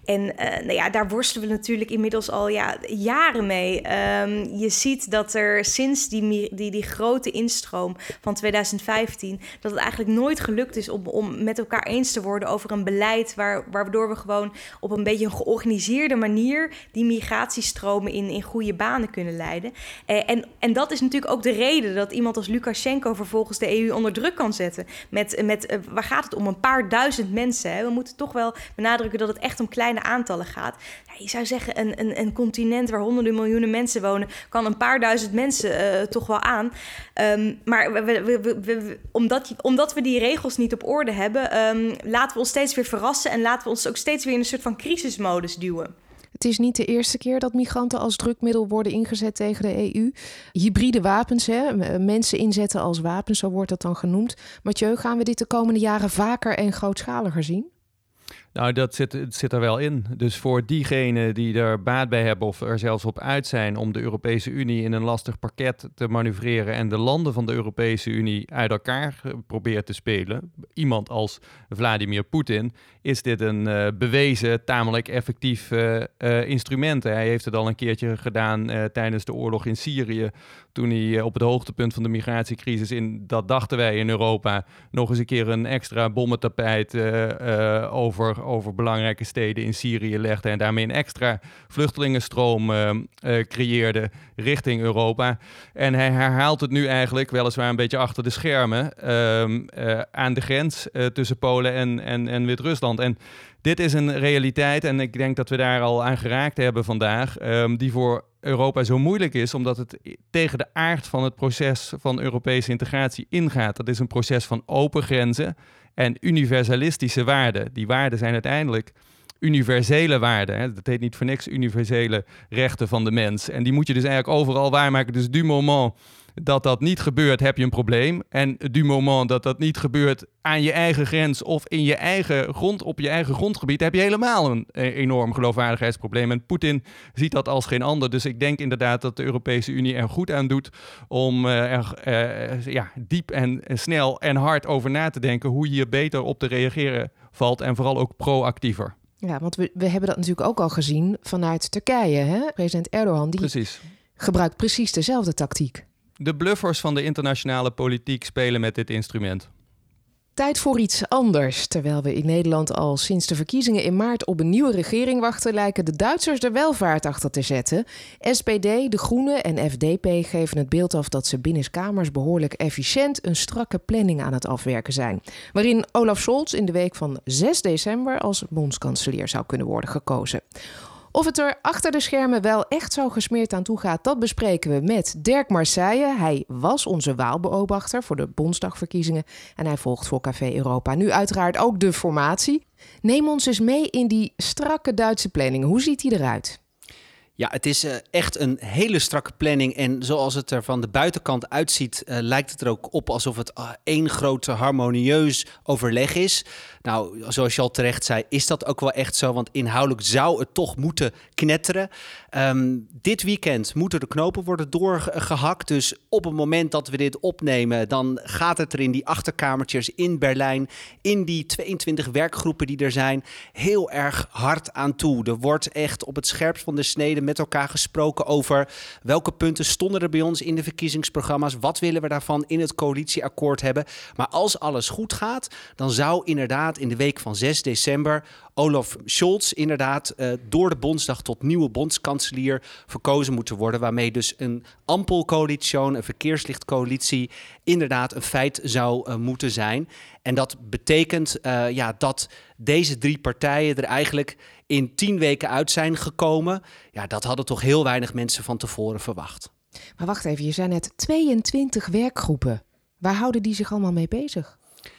[SPEAKER 6] nou ja, daar worstelen we natuurlijk inmiddels al ja, jaren mee. Um, je ziet dat er sinds die, die, die grote instroom van twintig vijftien... dat het eigenlijk nooit gelukt is om, om met elkaar eens te worden over een beleid... Waar, waardoor we gewoon op een beetje een georganiseerde manier... die migratiestromen in, in goede banen kunnen leiden. Uh, en, en dat is natuurlijk ook de reden dat iemand als Lukasjenko... vervolgens de E U onder druk kan zetten. Met, met, uh, waar gaat het om? Een paar duizend mensen. Hè? We moeten toch wel benadrukken dat het echt om kleine aantallen gaat. Ja, je zou zeggen, een, een, een continent waar honderden miljoenen mensen wonen... kan een paar duizend mensen uh, toch wel aan. Um, maar we, we, we, we, we, omdat, omdat we die regels niet op orde hebben... Um, laten we ons steeds weer verrassen... en laten we ons ook steeds weer in een soort van crisismodus duwen.
[SPEAKER 11] Het is niet de eerste keer dat migranten als drukmiddel worden ingezet tegen de E U. Hybride wapens, hè? Mensen inzetten als wapens, zo wordt dat dan genoemd. Mathieu, gaan we dit de komende jaren vaker en grootschaliger zien?
[SPEAKER 12] Nou, dat zit, het zit er wel in. Dus voor diegenen die er baat bij hebben of er zelfs op uit zijn om de Europese Unie in een lastig parket te manoeuvreren en de landen van de Europese Unie uit elkaar probeert te spelen, iemand als Vladimir Poetin, is dit een uh, bewezen, tamelijk effectief uh, uh, instrument. Hij heeft het al een keertje gedaan uh, tijdens de oorlog in Syrië, toen hij uh, op het hoogtepunt van de migratiecrisis in, dat dachten wij in Europa, nog eens een keer een extra bommentapijt uh, uh, over over belangrijke steden in Syrië legde en daarmee een extra vluchtelingenstroom uh, uh, creëerde richting Europa. En hij herhaalt het nu eigenlijk, weliswaar een beetje achter de schermen, uh, uh, aan de grens uh, tussen Polen en, en, en Wit-Rusland. En dit is een realiteit en ik denk dat we daar al aan geraakt hebben vandaag, um, die voor Europa zo moeilijk is, omdat het tegen de aard van het proces van Europese integratie ingaat. Dat is een proces van open grenzen en universalistische waarden. Die waarden zijn uiteindelijk universele waarden. Hè. Dat heet niet voor niks universele rechten van de mens. En die moet je dus eigenlijk overal waarmaken. Dus du moment dat dat niet gebeurt, heb je een probleem. En du moment dat dat niet gebeurt aan je eigen grens of in je eigen grond, op je eigen grondgebied, heb je helemaal een enorm geloofwaardigheidsprobleem. En Poetin ziet dat als geen ander. Dus ik denk inderdaad dat de Europese Unie er goed aan doet om uh, er uh, ja, diep en, en snel en hard over na te denken hoe hier beter op te reageren valt en vooral ook proactiever.
[SPEAKER 11] Ja, want we, we hebben dat natuurlijk ook al gezien vanuit Turkije. Hè? President Erdogan die
[SPEAKER 12] precies.
[SPEAKER 11] gebruikt precies dezelfde tactiek.
[SPEAKER 12] De bluffers van de internationale politiek spelen met dit instrument.
[SPEAKER 11] Tijd voor iets anders. Terwijl we in Nederland al sinds de verkiezingen in maart op een nieuwe regering wachten, lijken de Duitsers er wel vaart achter te zetten. S P D, De Groenen en F D P geven het beeld af dat ze binnenkamers behoorlijk efficiënt een strakke planning aan het afwerken zijn. Waarin Olaf Scholz in de week van zes december als bondskanselier zou kunnen worden gekozen. Of het er achter de schermen wel echt zo gesmeerd aan toe gaat, dat bespreken we met Dirk Marseille. Hij was onze Waalbeobachter voor de Bondsdagverkiezingen en hij volgt voor Café Europa nu uiteraard ook de formatie. Neem ons eens mee in die strakke Duitse planning. Hoe ziet die eruit?
[SPEAKER 8] Ja, het is uh, echt een hele strakke planning. En zoals het er van de buitenkant uitziet, uh, lijkt het er ook op alsof het uh, één groot harmonieus overleg is. Nou, zoals je al terecht zei, is dat ook wel echt zo. Want inhoudelijk zou het toch moeten knetteren. Um, dit weekend moeten de knopen worden doorgehakt. Dus op het moment dat we dit opnemen, dan gaat het er in die achterkamertjes in Berlijn, in die tweeëntwintig werkgroepen die er zijn, heel erg hard aan toe. Er wordt echt op het scherpst van de snede met elkaar gesproken over welke punten stonden er bij ons in de verkiezingsprogramma's. Wat willen we daarvan in het coalitieakkoord hebben? Maar als alles goed gaat, dan zou inderdaad in de week van zes december Olaf Scholz inderdaad uh, door de Bondsdag tot nieuwe bondskanselier verkozen moeten worden. Waarmee dus een ampelcoalitie, een verkeerslichtcoalitie inderdaad een feit zou uh, moeten zijn. En dat betekent uh, ja, dat deze drie partijen er eigenlijk in tien weken uit zijn gekomen. Ja, dat hadden toch heel weinig mensen van tevoren verwacht.
[SPEAKER 11] Maar wacht even, je zei net tweeëntwintig werkgroepen. Waar houden die zich allemaal mee bezig?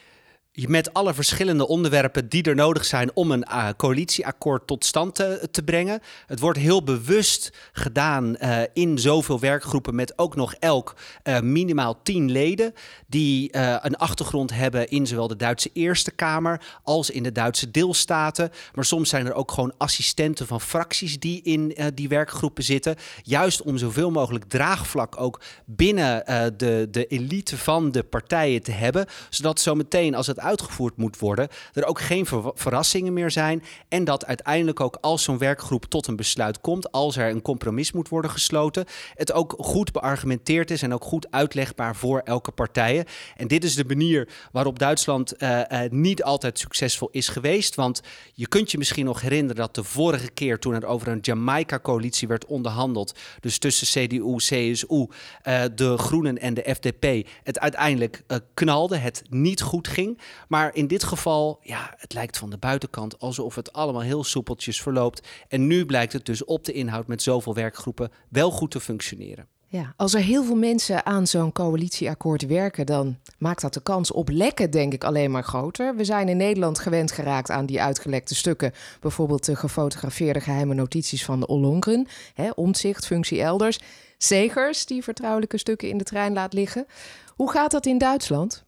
[SPEAKER 8] Met alle verschillende onderwerpen die er nodig zijn om een uh, coalitieakkoord tot stand te, te brengen. Het wordt heel bewust gedaan uh, in zoveel werkgroepen met ook nog elk uh, minimaal tien leden. Die uh, een achtergrond hebben in zowel de Duitse Eerste Kamer als in de Duitse deelstaten. Maar soms zijn er ook gewoon assistenten van fracties die in uh, die werkgroepen zitten. Juist om zoveel mogelijk draagvlak ook binnen uh, de, de elite van de partijen te hebben. Zodat zometeen als het uitgevoerd moet worden, er ook geen ver- verrassingen meer zijn en dat uiteindelijk ook als zo'n werkgroep tot een besluit komt, als er een compromis moet worden gesloten, het ook goed beargumenteerd is en ook goed uitlegbaar voor elke partij. En dit is de manier waarop Duitsland uh, uh, niet altijd succesvol is geweest, want je kunt je misschien nog herinneren dat de vorige keer toen er over een Jamaica-coalitie werd onderhandeld, dus tussen C D U, C S U, uh, de Groenen en de F D P, het uiteindelijk uh, knalde, het niet goed ging. Maar in dit geval, ja, het lijkt van de buitenkant alsof het allemaal heel soepeltjes verloopt. En nu blijkt het dus op de inhoud met zoveel werkgroepen wel goed te functioneren.
[SPEAKER 11] Ja, als er heel veel mensen aan zo'n coalitieakkoord werken, dan maakt dat de kans op lekken, denk ik, alleen maar groter. We zijn in Nederland gewend geraakt aan die uitgelekte stukken. Bijvoorbeeld de gefotografeerde geheime notities van de Ollongren. Hè, Omtzigt, functie elders. Segers, die vertrouwelijke stukken in de trein laat liggen. Hoe gaat dat in Duitsland?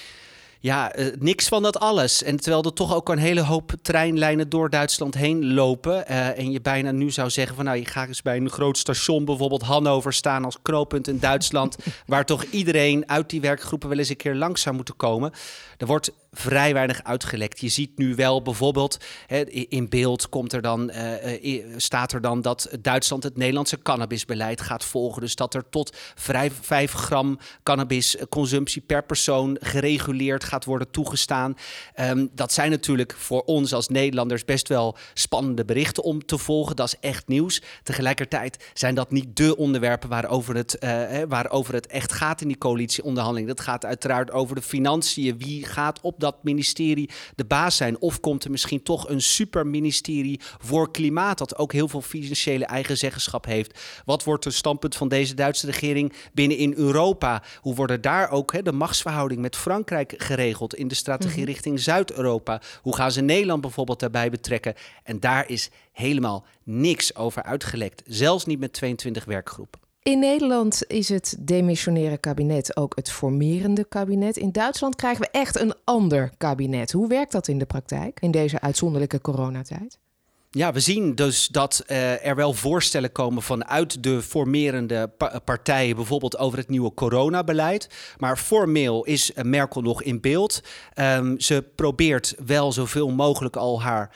[SPEAKER 8] Ja, uh, niks van dat alles. En terwijl er toch ook een hele hoop treinlijnen door Duitsland heen lopen. Uh, en je bijna nu zou zeggen van nou, je gaat eens bij een groot station, bijvoorbeeld Hannover, staan als knooppunt in Duitsland, waar toch iedereen uit die werkgroepen wel eens een keer langs zou moeten komen. Er wordt vrij weinig uitgelekt. Je ziet nu wel bijvoorbeeld, hè, in beeld komt er dan, uh, staat er dan dat Duitsland het Nederlandse cannabisbeleid gaat volgen. Dus dat er tot vijf gram cannabisconsumptie per persoon gereguleerd gaat worden toegestaan. Um, dat zijn natuurlijk voor ons als Nederlanders best wel spannende berichten om te volgen. Dat is echt nieuws. Tegelijkertijd zijn dat niet de onderwerpen waarover het, uh, waarover het echt gaat in die coalitieonderhandeling. Dat gaat uiteraard over de financiën. Wie gaat op dat ministerie de baas zijn? Of komt er misschien toch een superministerie voor klimaat dat ook heel veel financiële eigenzeggenschap heeft? Wat wordt het standpunt van deze Duitse regering binnen in Europa? Hoe worden daar ook hè, de machtsverhouding met Frankrijk geregeld in de strategie mm-hmm. richting Zuid-Europa? Hoe gaan ze Nederland bijvoorbeeld daarbij betrekken? En daar is helemaal niks over uitgelekt. Zelfs niet met tweeëntwintig werkgroepen.
[SPEAKER 11] In Nederland is het demissionaire kabinet ook het formerende kabinet. In Duitsland krijgen we echt een ander kabinet. Hoe werkt dat in de praktijk in deze uitzonderlijke coronatijd?
[SPEAKER 8] Ja, we zien dus dat uh, er wel voorstellen komen vanuit de formerende pa- partijen, bijvoorbeeld over het nieuwe coronabeleid. Maar formeel is uh, Merkel nog in beeld. Um, ze probeert wel zoveel mogelijk al haar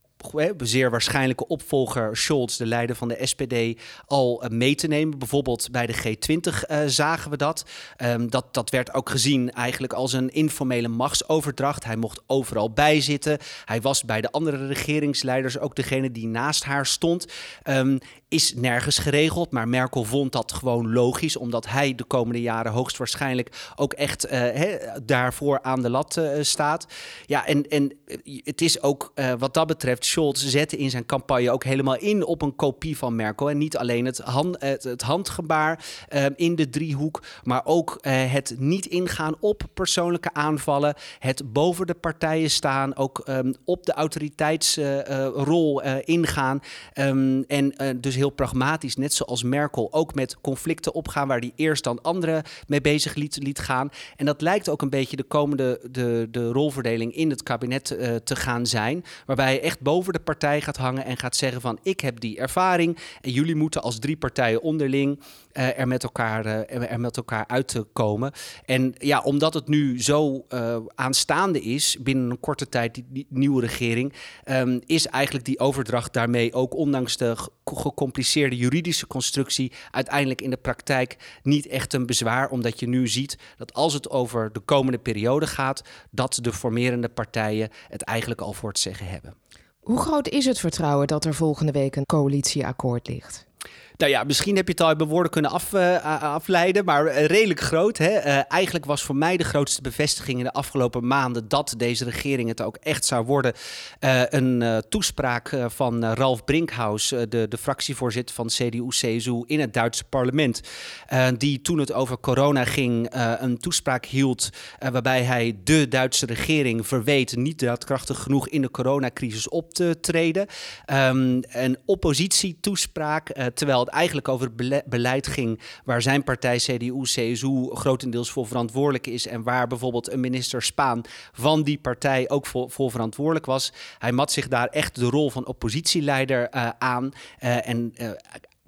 [SPEAKER 8] zeer waarschijnlijke opvolger Scholz, de leider van de S P D, al uh, mee te nemen. Bijvoorbeeld bij de G twintig uh, zagen we dat. Um, dat. Dat werd ook gezien eigenlijk als een informele machtsoverdracht. Hij mocht overal bijzitten. Hij was bij de andere regeringsleiders ook degene die naast haar stond. Um, is nergens geregeld, maar Merkel vond dat gewoon logisch, omdat hij de komende jaren hoogstwaarschijnlijk ook echt uh, he, daarvoor aan de lat uh, staat. Ja, en, en het is ook uh, wat dat betreft, Scholz zette in zijn campagne ook helemaal in op een kopie van Merkel. En niet alleen het, hand, het, het handgebaar uh, in de driehoek, maar ook uh, het niet ingaan op persoonlijke aanvallen, het boven de partijen staan, ook um, op de autoriteitsrol uh, uh, ingaan. Um, en uh, dus heel pragmatisch, net zoals Merkel, ook met conflicten opgaan waar die eerst dan anderen mee bezig liet, liet gaan. En dat lijkt ook een beetje de komende de, de rolverdeling in het kabinet uh, te gaan zijn, waarbij hij echt boven de partij gaat hangen en gaat zeggen van ik heb die ervaring en jullie moeten als drie partijen onderling uh, er, met elkaar, uh, er met elkaar uit te komen. En ja, omdat het nu zo uh, aanstaande is binnen een korte tijd, die, die nieuwe regering, um, is eigenlijk die overdracht daarmee ook ondanks de gecompliceerde juridische constructie uiteindelijk in de praktijk niet echt een bezwaar, omdat je nu ziet dat als het over de komende periode gaat, dat de formerende partijen het eigenlijk al voor het zeggen hebben.
[SPEAKER 11] Hoe groot is het vertrouwen dat er volgende week een coalitieakkoord ligt?
[SPEAKER 8] Nou ja, misschien heb je het al uit mijn woorden kunnen af, uh, afleiden, maar uh, redelijk groot. Hè? Uh, eigenlijk was voor mij de grootste bevestiging in de afgelopen maanden dat deze regering het ook echt zou worden. Uh, een uh, toespraak uh, van uh, Ralf Brinkhaus, uh, de, de fractievoorzitter van C D U C S U in het Duitse parlement. Uh, die toen het over corona ging uh, een toespraak hield uh, waarbij hij de Duitse regering verweet niet daadkrachtig genoeg in de coronacrisis op te treden. Um, een oppositietoespraak, uh, terwijl het eigenlijk over het bele- beleid ging waar zijn partij C D U C S U grotendeels voor verantwoordelijk is en waar bijvoorbeeld een minister Spaan van die partij ook voor, voor verantwoordelijk was. Hij mat zich daar echt de rol van oppositieleider uh, aan uh, en uh,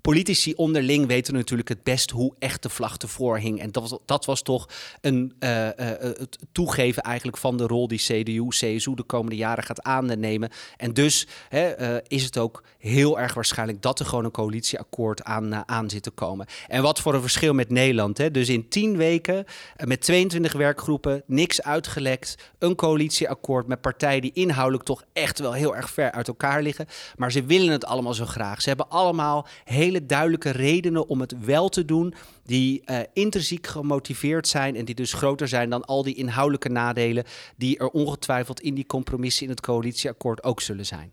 [SPEAKER 8] politici onderling weten natuurlijk het best hoe echt de vlag ervoor hing. En dat was, dat was toch een uh, uh, het toegeven eigenlijk van de rol die C D U, C S U de komende jaren gaat aannemen. En dus hè, uh, is het ook heel erg waarschijnlijk dat er gewoon een coalitieakkoord aan, uh, aan zit te komen. En wat voor een verschil met Nederland. Hè? Dus in tien weken uh, met tweeëntwintig werkgroepen, niks uitgelekt, een coalitieakkoord met partijen die inhoudelijk toch echt wel heel erg ver uit elkaar liggen. Maar ze willen het allemaal zo graag. Ze hebben allemaal hele duidelijke redenen om het wel te doen, die uh, intrinsiek gemotiveerd zijn en die dus groter zijn dan al die inhoudelijke nadelen die er ongetwijfeld in die compromissen in het coalitieakkoord ook zullen zijn.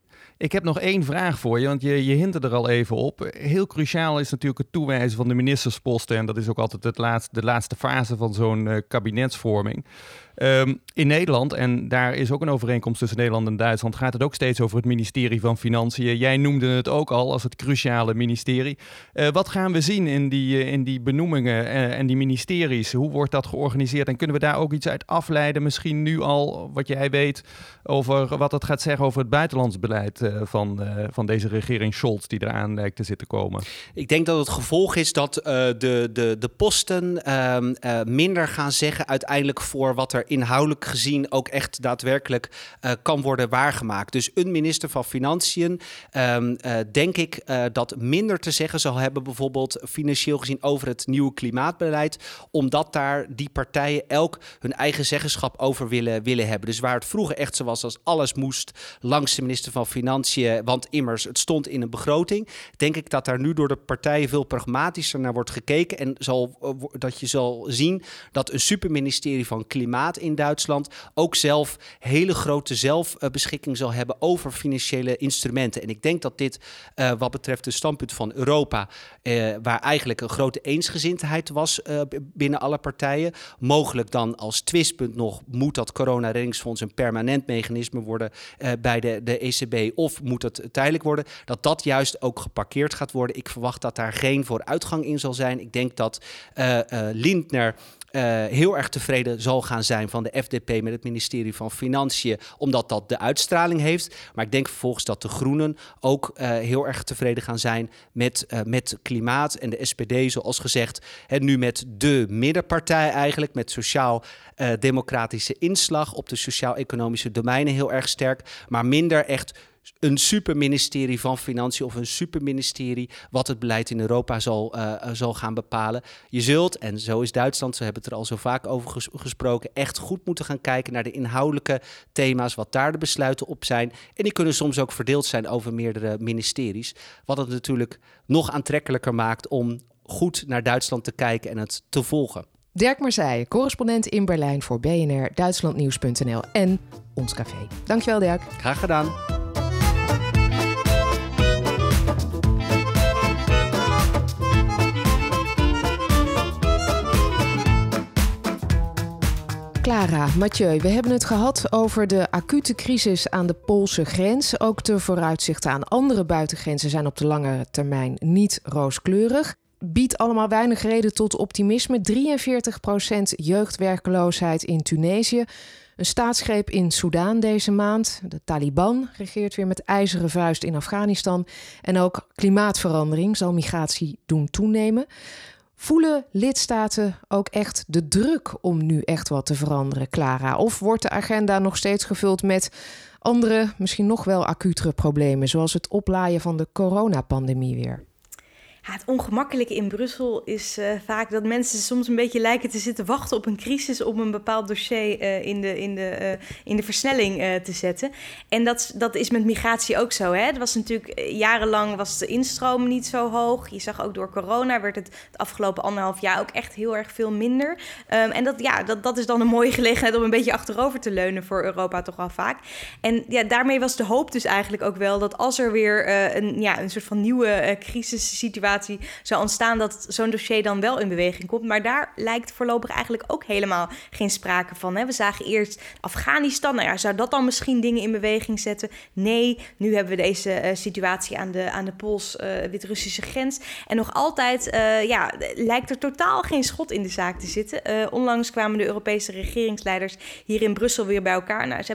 [SPEAKER 12] Ik heb nog één vraag voor je, want je, je hint er al even op. Heel cruciaal is natuurlijk het toewijzen van de ministersposten. En dat is ook altijd het laatste, de laatste fase van zo'n uh, kabinetsvorming. Um, in Nederland, en daar is ook een overeenkomst tussen Nederland en Duitsland, gaat het ook steeds over het ministerie van Financiën. Jij noemde het ook al als het cruciale ministerie. Uh, wat gaan we zien in die, uh, in die benoemingen uh, en die ministeries? Hoe wordt dat georganiseerd? En kunnen we daar ook iets uit afleiden? Misschien nu al wat jij weet over wat het gaat zeggen over het buitenlands beleid uh, van, uh, van deze regering Scholz die eraan lijkt te zitten komen.
[SPEAKER 8] Ik denk dat het gevolg is dat uh, de, de, de posten uh, uh, minder gaan zeggen uiteindelijk voor wat er inhoudelijk gezien ook echt daadwerkelijk uh, kan worden waargemaakt. Dus een minister van Financiën, um, uh, denk ik uh, dat minder te zeggen zal hebben, bijvoorbeeld financieel gezien over het nieuwe klimaatbeleid, omdat daar die partijen elk hun eigen zeggenschap over willen, willen hebben. Dus waar het vroeger echt zo was als alles moest langs de minister van Financiën, want immers het stond in een begroting, denk ik dat daar nu door de partijen veel pragmatischer naar wordt gekeken en zal, uh, dat je zal zien dat een superministerie van Klimaat in Duitsland ook zelf hele grote zelfbeschikking zal hebben over financiële instrumenten. En ik denk dat dit uh, wat betreft het standpunt van Europa, uh, waar eigenlijk een grote eensgezindheid was uh, binnen alle partijen, mogelijk dan als twistpunt nog moet dat corona-reddingsfonds een permanent mechanisme worden uh, bij de, de E C B of moet het tijdelijk worden, dat dat juist ook geparkeerd gaat worden. Ik verwacht dat daar geen vooruitgang in zal zijn. Ik denk dat uh, uh, Lindner Uh, heel erg tevreden zal gaan zijn van de F D P met het ministerie van Financiën, omdat dat de uitstraling heeft. Maar ik denk vervolgens dat de Groenen ook uh, heel erg tevreden gaan zijn met, uh, met klimaat en de S P D, zoals gezegd, hè, nu met de middenpartij eigenlijk, met sociaal-democratische uh, inslag op de sociaal-economische domeinen heel erg sterk, maar minder echt een superministerie van Financiën of een superministerie wat het beleid in Europa zal, uh, zal gaan bepalen. Je zult, en zo is Duitsland, ze hebben het er al zo vaak over ges- gesproken, echt goed moeten gaan kijken naar de inhoudelijke thema's, wat daar de besluiten op zijn. En die kunnen soms ook verdeeld zijn over meerdere ministeries. Wat het natuurlijk nog aantrekkelijker maakt om goed naar Duitsland te kijken en het te volgen.
[SPEAKER 11] Dirk Marseille, correspondent in Berlijn voor B N R, Duitslandnieuws punt n l en Ons Café. Dankjewel, Dirk.
[SPEAKER 8] Graag gedaan.
[SPEAKER 11] Clara, Mathieu, we hebben het gehad over de acute crisis aan de Poolse grens. Ook de vooruitzichten aan andere buitengrenzen zijn op de lange termijn niet rooskleurig. Biedt allemaal weinig reden tot optimisme. drieënveertig procent jeugdwerkeloosheid in Tunesië. Een staatsgreep in Soedan deze maand. De Taliban regeert weer met ijzeren vuist in Afghanistan. En ook klimaatverandering zal migratie doen toenemen. Voelen lidstaten ook echt de druk om nu echt wat te veranderen, Clara? Of wordt de agenda nog steeds gevuld met andere, misschien nog wel acutere problemen, zoals het oplaaien van de coronapandemie weer?
[SPEAKER 6] Ja, het ongemakkelijke in Brussel is uh, vaak dat mensen soms een beetje lijken te zitten wachten op een crisis om een bepaald dossier uh, in, de, in, de, uh, in de versnelling uh, te zetten. En dat, dat is met migratie ook zo. Hè? Het was natuurlijk uh, jarenlang was de instroom niet zo hoog. Je zag ook door corona werd het het afgelopen anderhalf jaar ook echt heel erg veel minder. Um, en dat, ja, dat, dat is dan een mooie gelegenheid om een beetje achterover te leunen voor Europa toch wel vaak. En ja, daarmee was de hoop dus eigenlijk ook wel dat als er weer uh, een, ja, een soort van nieuwe uh, crisissituatie zou ontstaan, dat zo'n dossier dan wel in beweging komt. Maar daar lijkt voorlopig eigenlijk ook helemaal geen sprake van. Hè? We zagen eerst Afghanistan. Nou ja, zou dat dan misschien dingen in beweging zetten? Nee, nu hebben we deze uh, situatie aan de, aan de Pools-Wit-Russische uh, grens. En nog altijd uh, ja, lijkt er totaal geen schot in de zaak te zitten. Uh, onlangs kwamen de Europese regeringsleiders hier in Brussel weer bij elkaar. Nou, ze hebben het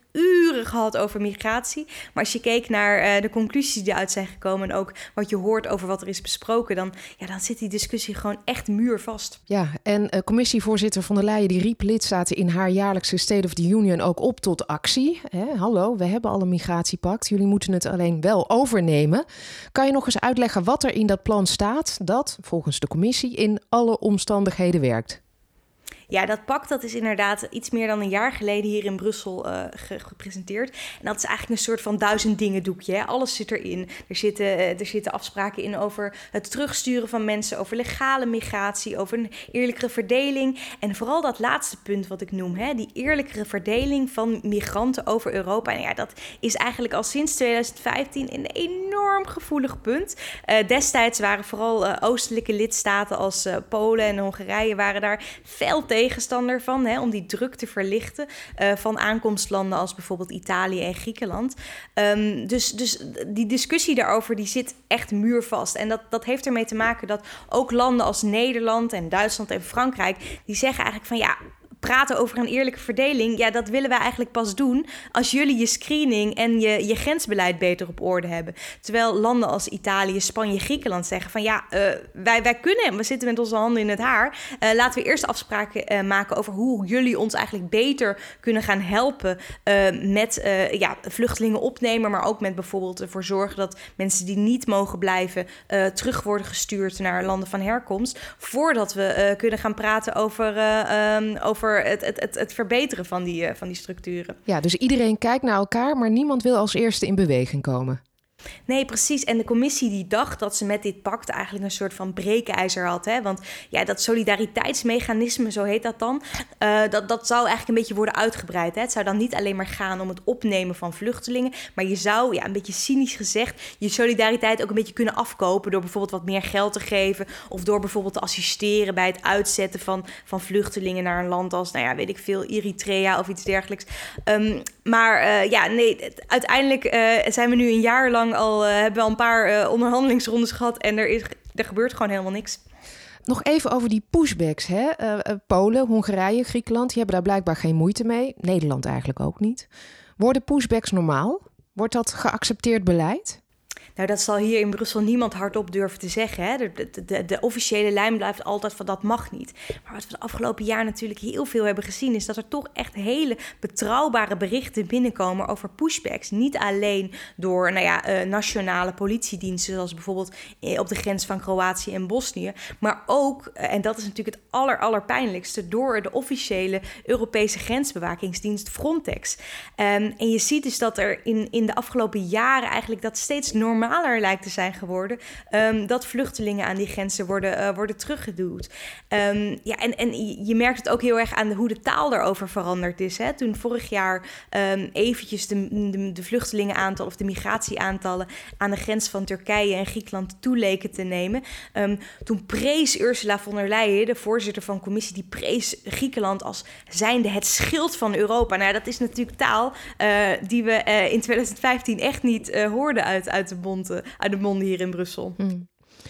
[SPEAKER 6] uren gehad over migratie. Maar als je keek naar uh, de conclusies die uit zijn gekomen en ook wat je hoort over wat er is besproken, dan, ja, dan zit die discussie gewoon echt muurvast.
[SPEAKER 11] Ja, en uh, commissievoorzitter von der Leyen die riep lidstaten in haar jaarlijkse State of the Union ook op tot actie. Hè, hallo, we hebben al een migratiepact. Jullie moeten het alleen wel overnemen. Kan je nog eens uitleggen wat er in dat plan staat dat, volgens de commissie, in alle omstandigheden werkt?
[SPEAKER 6] Ja, dat pact dat is inderdaad iets meer dan een jaar geleden hier in Brussel uh, ge- gepresenteerd. En dat is eigenlijk een soort van duizend dingen doekje. Hè? Alles zit erin. Er zitten, uh, er zitten afspraken in over het terugsturen van mensen, over legale migratie, over een eerlijkere verdeling. En vooral dat laatste punt wat ik noem, hè? Die eerlijkere verdeling van migranten over Europa. En ja, dat is eigenlijk al sinds twintig vijftien een enorm gevoelig punt. Uh, destijds waren vooral uh, oostelijke lidstaten als uh, Polen en Hongarije waren daar fel tegen. tegenstander van, hè, om die druk te verlichten uh, van aankomstlanden als bijvoorbeeld Italië en Griekenland. Um, dus, dus die discussie daarover die zit echt muurvast. En dat, dat heeft ermee te maken dat ook landen als Nederland en Duitsland en Frankrijk, die zeggen eigenlijk van ja, praten over een eerlijke verdeling, ja, dat willen wij eigenlijk pas doen als jullie je screening en je, je grensbeleid beter op orde hebben. Terwijl landen als Italië, Spanje, Griekenland zeggen van ja, uh, wij, wij kunnen, we zitten met onze handen in het haar. Uh, laten we eerst afspraken uh, maken over hoe jullie ons eigenlijk beter kunnen gaan helpen uh, met uh, ja, vluchtelingen opnemen, maar ook met bijvoorbeeld ervoor zorgen dat mensen die niet mogen blijven uh, terug worden gestuurd naar landen van herkomst, voordat we uh, kunnen gaan praten over, uh, um, over Het, het, het, het verbeteren van die, uh, van die structuren.
[SPEAKER 11] Ja, dus iedereen kijkt naar elkaar, maar niemand wil als eerste in beweging komen.
[SPEAKER 6] Nee, precies. En de commissie die dacht dat ze met dit pact eigenlijk een soort van breekijzer had. Hè? Want ja, dat solidariteitsmechanisme, zo heet dat dan, uh, dat, dat zou eigenlijk een beetje worden uitgebreid. Hè? Het zou dan niet alleen maar gaan om het opnemen van vluchtelingen, maar je zou, ja, een beetje cynisch gezegd, je solidariteit ook een beetje kunnen afkopen door bijvoorbeeld wat meer geld te geven of door bijvoorbeeld te assisteren bij het uitzetten van, van vluchtelingen naar een land als, nou ja, weet ik veel, Eritrea of iets dergelijks. Um, maar uh, ja, nee, uiteindelijk uh, zijn we nu een jaar lang al, uh, hebben we al een paar uh, onderhandelingsrondes gehad en er, is, er gebeurt gewoon helemaal niks.
[SPEAKER 11] Nog even over die pushbacks. Hè? Uh, uh, Polen, Hongarije, Griekenland, die hebben daar blijkbaar geen moeite mee. Nederland eigenlijk ook niet. Worden pushbacks normaal? Wordt dat geaccepteerd beleid?
[SPEAKER 6] Nou, dat zal hier in Brussel niemand hardop durven te zeggen. Hè? De, de, de, de officiële lijn blijft altijd van dat mag niet. Maar wat we de afgelopen jaar natuurlijk heel veel hebben gezien, is dat er toch echt hele betrouwbare berichten binnenkomen over pushbacks. Niet alleen door nou ja, uh, nationale politiediensten, zoals bijvoorbeeld op de grens van Kroatië en Bosnië. Maar ook, uh, en dat is natuurlijk het aller, allerpijnlijkste, door de officiële Europese grensbewakingsdienst Frontex. Um, en je ziet dus dat er in, in de afgelopen jaren eigenlijk dat steeds normaal lijkt te zijn geworden, um, dat vluchtelingen aan die grenzen worden, uh, worden teruggeduwd. Um, ja, en, en je merkt het ook heel erg aan de, hoe de taal daarover veranderd is. Hè? Toen vorig jaar um, eventjes de, de, de vluchtelingenaantallen of de migratieaantallen aan de grens van Turkije en Griekenland toeleken te nemen. Um, toen prees Ursula von der Leyen, de voorzitter van de commissie, die prees Griekenland als zijnde het schild van Europa. Nou, dat is natuurlijk taal uh, die we uh, in twintig vijftien echt niet uh, hoorden uit, uit de bond. Uit de monden hier in Brussel.
[SPEAKER 11] Hmm.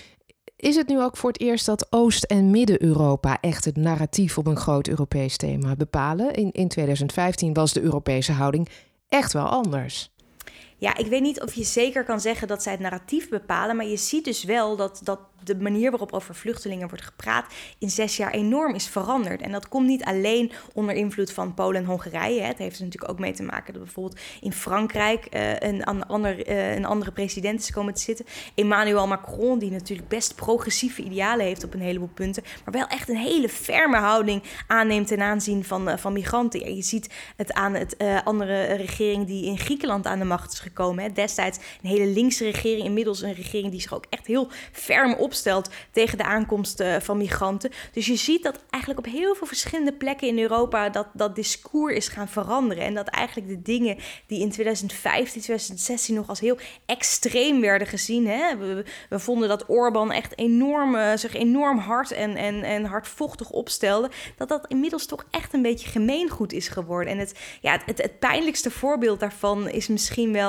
[SPEAKER 11] Is het nu ook voor het eerst dat Oost- en Midden-Europa echt het narratief op een groot Europees thema bepalen? In, in twintig vijftien was de Europese houding echt wel anders.
[SPEAKER 6] Ja, ik weet niet of je zeker kan zeggen dat zij het narratief bepalen, maar je ziet dus wel dat, dat de manier waarop over vluchtelingen wordt gepraat in zes jaar enorm is veranderd. En dat komt niet alleen onder invloed van Polen en Hongarije. Hè. Het heeft er natuurlijk ook mee te maken dat bijvoorbeeld in Frankrijk uh, een, ander, uh, een andere president is komen te zitten. Emmanuel Macron, die natuurlijk best progressieve idealen heeft op een heleboel punten, maar wel echt een hele ferme houding aanneemt ten aanzien van, uh, van migranten. Ja, je ziet het aan het uh, andere regering die in Griekenland aan de macht is gekomen. Hè. Destijds een hele linkse regering, inmiddels een regering die zich ook echt heel ferm opstelt tegen de aankomst uh, van migranten. Dus je ziet dat eigenlijk op heel veel verschillende plekken in Europa dat, dat discours is gaan veranderen. En dat eigenlijk de dingen die in twintig vijftien, twintig zestien nog als heel extreem werden gezien. Hè? We, we vonden dat Orbán echt enorm, uh, zich enorm hard en, en, en hardvochtig opstelde. Dat dat inmiddels toch echt een beetje gemeengoed is geworden. En het, ja, het, het, het pijnlijkste voorbeeld daarvan is misschien wel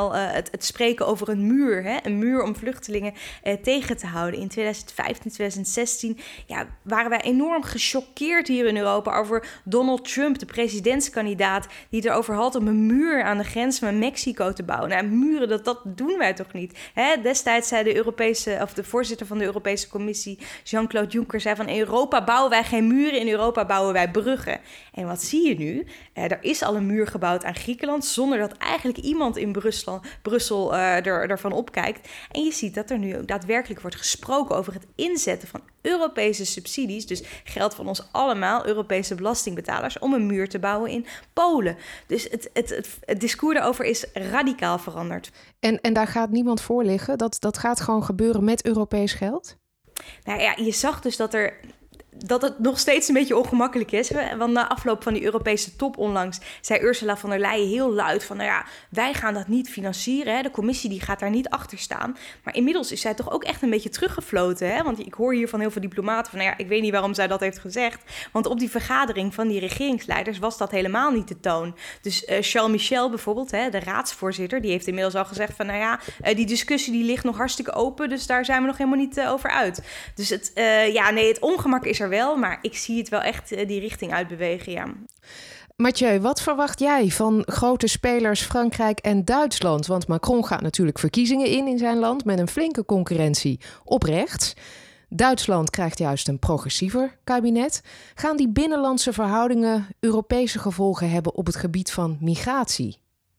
[SPEAKER 6] al uh, het, het spreken over een muur. Hè? Een muur om vluchtelingen uh, tegen te houden. In twintig vijftien, twintig zestien ja, waren wij enorm gechoqueerd hier in Europa over Donald Trump, de presidentskandidaat, die het erover had om een muur aan de grens met Mexico te bouwen. Nou, muren, dat, dat doen wij toch niet? Hè? Destijds zei de Europese, of de voorzitter van de Europese Commissie, Jean-Claude Juncker, zei van in Europa bouwen wij geen muren, in Europa bouwen wij bruggen. En wat zie je nu? Uh, er is al een muur gebouwd aan Griekenland, zonder dat eigenlijk iemand in Brussel, Brussel uh, er, ervan opkijkt. En je ziet dat er nu daadwerkelijk wordt gesproken over het inzetten van Europese subsidies, dus geld van ons allemaal, Europese belastingbetalers, om een muur te bouwen in Polen. Dus het, het, het, het discours daarover is radicaal veranderd.
[SPEAKER 11] En, en daar gaat niemand voor liggen? Dat, dat gaat gewoon gebeuren met Europees geld?
[SPEAKER 6] Nou ja, je zag dus dat er... dat het nog steeds een beetje ongemakkelijk is. Want na afloop van die Europese top onlangs zei Ursula von der Leyen heel luid van, nou ja, wij gaan dat niet financieren. Hè? De commissie die gaat daar niet achter staan. Maar inmiddels is zij toch ook echt een beetje teruggefloten. Hè? Want ik hoor hier van heel veel diplomaten van, nou ja, ik weet niet waarom zij dat heeft gezegd. Want op die vergadering van die regeringsleiders was dat helemaal niet de toon. Dus uh, Charles Michel bijvoorbeeld, hè, de raadsvoorzitter, die heeft inmiddels al gezegd van, nou ja, uh, die discussie die ligt nog hartstikke open, dus daar zijn we nog helemaal niet uh, over uit. Dus het, uh, ja, nee, het ongemak is er wel, maar ik zie het wel echt uh, die richting uitbewegen, ja.
[SPEAKER 11] Mathieu, wat verwacht jij van grote spelers Frankrijk en Duitsland? Want Macron gaat natuurlijk verkiezingen in in zijn land met een flinke concurrentie op rechts. Duitsland krijgt juist een progressiever kabinet. Gaan die binnenlandse verhoudingen Europese gevolgen hebben op het gebied van migratie?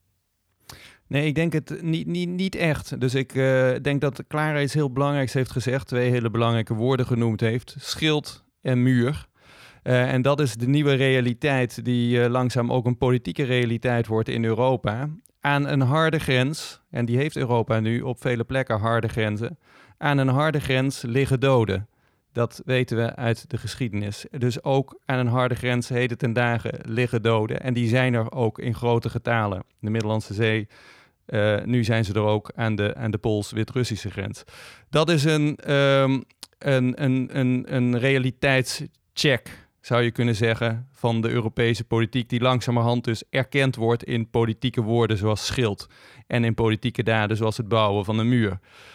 [SPEAKER 12] Nee, ik denk het niet, niet, niet echt. Dus ik uh, denk dat Clara iets heel belangrijks heeft gezegd. Twee hele belangrijke woorden genoemd heeft. Schild en muur. Uh, en dat is de nieuwe realiteit die uh, langzaam ook een politieke realiteit wordt in Europa. Aan een harde grens, en die heeft Europa nu op vele plekken harde grenzen. Aan een harde grens liggen doden. Dat weten we uit de geschiedenis. Dus ook aan een harde grens heden ten dagen liggen doden. En die zijn er ook in grote getalen. De Middellandse Zee, uh, nu zijn ze er ook aan de, aan de Pools-Wit-Russische grens. Dat is een, um, een, een, een, een realiteitscheck, zou je kunnen zeggen, van de Europese politiek, die langzamerhand dus erkend wordt in politieke woorden zoals schild en in politieke daden zoals het bouwen van een muur.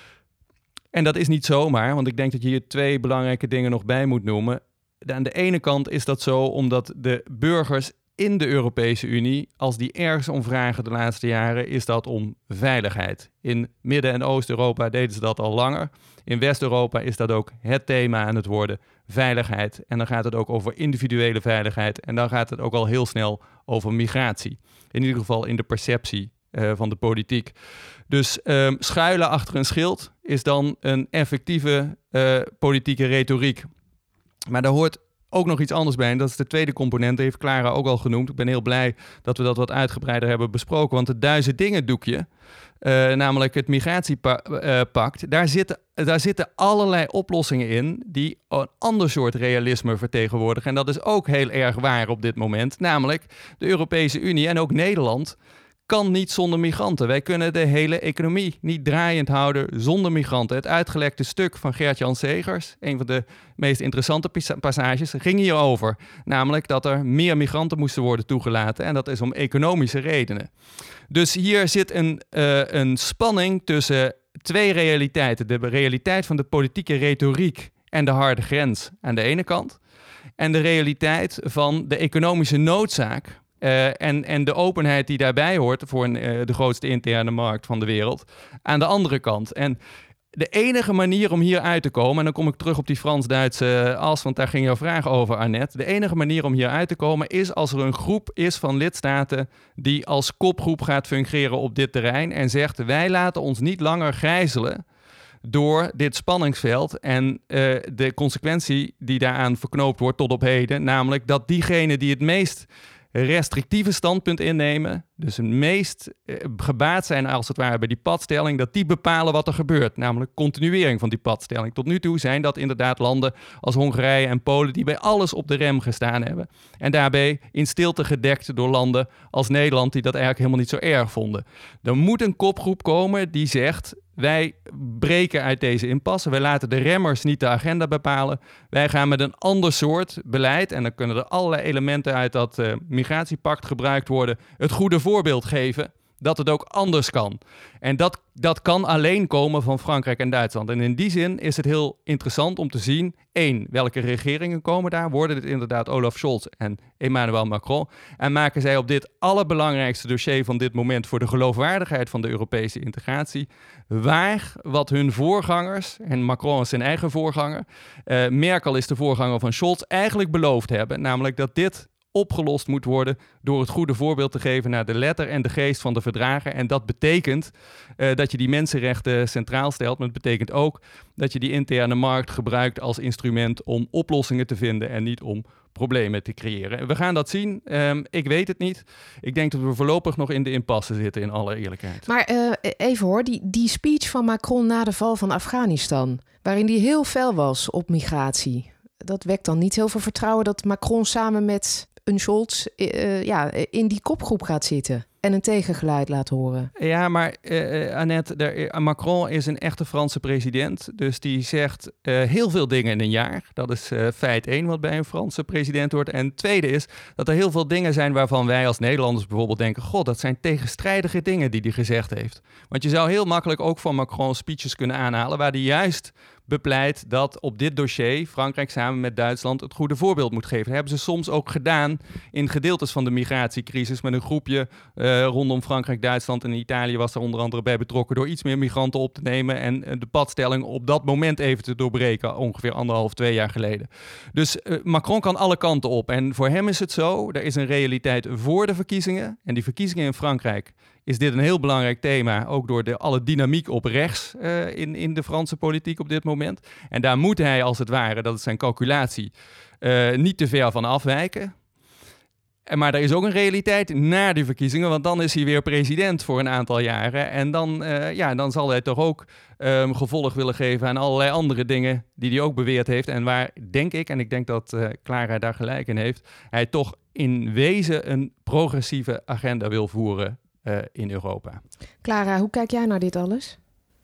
[SPEAKER 12] En dat is niet zomaar, want ik denk dat je hier twee belangrijke dingen nog bij moet noemen. Aan de ene kant is dat zo omdat de burgers in de Europese Unie, als die ergens om vragen de laatste jaren, is dat om veiligheid. In Midden- en Oost-Europa deden ze dat al langer. In West-Europa is dat ook het thema aan het worden, veiligheid. En dan gaat het ook over individuele veiligheid. En dan gaat het ook al heel snel over migratie. In ieder geval in de perceptie uh, van de politiek. Dus um, schuilen achter een schild is dan een effectieve uh, politieke retoriek. Maar daar hoort ook nog iets anders bij. En dat is de tweede component, dat heeft Clara ook al genoemd. Ik ben heel blij dat we dat wat uitgebreider hebben besproken. Want het duizend dingen doekje, uh, namelijk het migratiepact, uh, daar zitten, daar zitten allerlei oplossingen in die een ander soort realisme vertegenwoordigen. En dat is ook heel erg waar op dit moment. Namelijk de Europese Unie en ook Nederland kan niet zonder migranten. Wij kunnen de hele economie niet draaiend houden zonder migranten. Het uitgelekte stuk van Gert-Jan Segers, een van de meest interessante passages, ging hierover. Namelijk dat er meer migranten moesten worden toegelaten. En dat is om economische redenen. Dus hier zit een, uh, een spanning tussen twee realiteiten. De realiteit van de politieke retoriek en de harde grens aan de ene kant. En de realiteit van de economische noodzaak Uh, en, en de openheid die daarbij hoort voor een, uh, de grootste interne markt van de wereld aan de andere kant. En de enige manier om hier uit te komen, en dan kom ik terug op die Frans-Duitse as, want daar ging jouw vraag over, Annette. De enige manier om hier uit te komen is als er een groep is van lidstaten die als kopgroep gaat fungeren op dit terrein en zegt: wij laten ons niet langer gijzelen door dit spanningsveld en uh, de consequentie die daaraan verknoopt wordt tot op heden, namelijk dat diegenen die het meest restrictieve standpunt innemen, dus het meest eh, gebaat zijn als het ware bij die padstelling, dat die bepalen wat er gebeurt, namelijk continuering van die padstelling. Tot nu toe zijn dat inderdaad landen als Hongarije en Polen die bij alles op de rem gestaan hebben en daarbij in stilte gedekt door landen als Nederland die dat eigenlijk helemaal niet zo erg vonden. Er moet een kopgroep komen die zegt: wij breken uit deze impasse. Wij laten de remmers niet de agenda bepalen. Wij gaan met een ander soort beleid, en dan kunnen er allerlei elementen uit dat uh, migratiepact gebruikt worden, het goede voorbeeld geven. dat het ook anders kan. En dat, dat kan alleen komen van Frankrijk en Duitsland. En in die zin is het heel interessant om te zien, één, welke regeringen komen daar? Worden dit inderdaad Olaf Scholz en Emmanuel Macron? En maken zij op dit allerbelangrijkste dossier van dit moment voor de geloofwaardigheid van de Europese integratie waar wat hun voorgangers, en Macron is zijn eigen voorganger, uh, Merkel is de voorganger van Scholz, eigenlijk beloofd hebben, namelijk dat dit opgelost moet worden door het goede voorbeeld te geven naar de letter en de geest van de verdragen. En dat betekent uh, dat je die mensenrechten centraal stelt, maar het betekent ook dat je die interne markt gebruikt als instrument om oplossingen te vinden en niet om problemen te creëren. We gaan dat zien. Um, ik weet het niet. Ik denk dat we voorlopig nog in de impasse zitten, in alle eerlijkheid.
[SPEAKER 11] Maar uh, even hoor, die, die speech van Macron na de val van Afghanistan, waarin die heel fel was op migratie, dat wekt dan niet heel veel vertrouwen dat Macron samen met een Scholz uh, ja, in die kopgroep gaat zitten en een tegengeluid laat horen.
[SPEAKER 12] Ja, maar uh, Annette, de, Macron is een echte Franse president. Dus die zegt uh, heel veel dingen in een jaar. Dat is uh, feit één wat bij een Franse president hoort. En het tweede is dat er heel veel dingen zijn waarvan wij als Nederlanders bijvoorbeeld denken, god, dat zijn tegenstrijdige dingen die hij gezegd heeft. Want je zou heel makkelijk ook van Macron speeches kunnen aanhalen waar hij juist bepleit dat op dit dossier Frankrijk samen met Duitsland het goede voorbeeld moet geven. Dat hebben ze soms ook gedaan in gedeeltes van de migratiecrisis met een groepje uh, rondom Frankrijk, Duitsland en Italië was er onder andere bij betrokken door iets meer migranten op te nemen en uh, de padstelling op dat moment even te doorbreken, ongeveer anderhalf, twee jaar geleden. Dus uh, Macron kan alle kanten op en voor hem is het zo, er is een realiteit voor de verkiezingen en die verkiezingen in Frankrijk is dit een heel belangrijk thema, ook door de alle dynamiek op rechts uh, in, in de Franse politiek op dit moment. En daar moet hij als het ware, dat is zijn calculatie, uh, niet te ver van afwijken. En, maar er is ook een realiteit na die verkiezingen, want dan is hij weer president voor een aantal jaren. En dan, uh, ja, dan zal hij toch ook um, gevolg willen geven aan allerlei andere dingen die hij ook beweerd heeft. En waar, denk ik, en ik denk dat uh, Clara daar gelijk in heeft, hij toch in wezen een progressieve agenda wil voeren Uh, in Europa.
[SPEAKER 11] Clara, hoe kijk jij naar dit alles?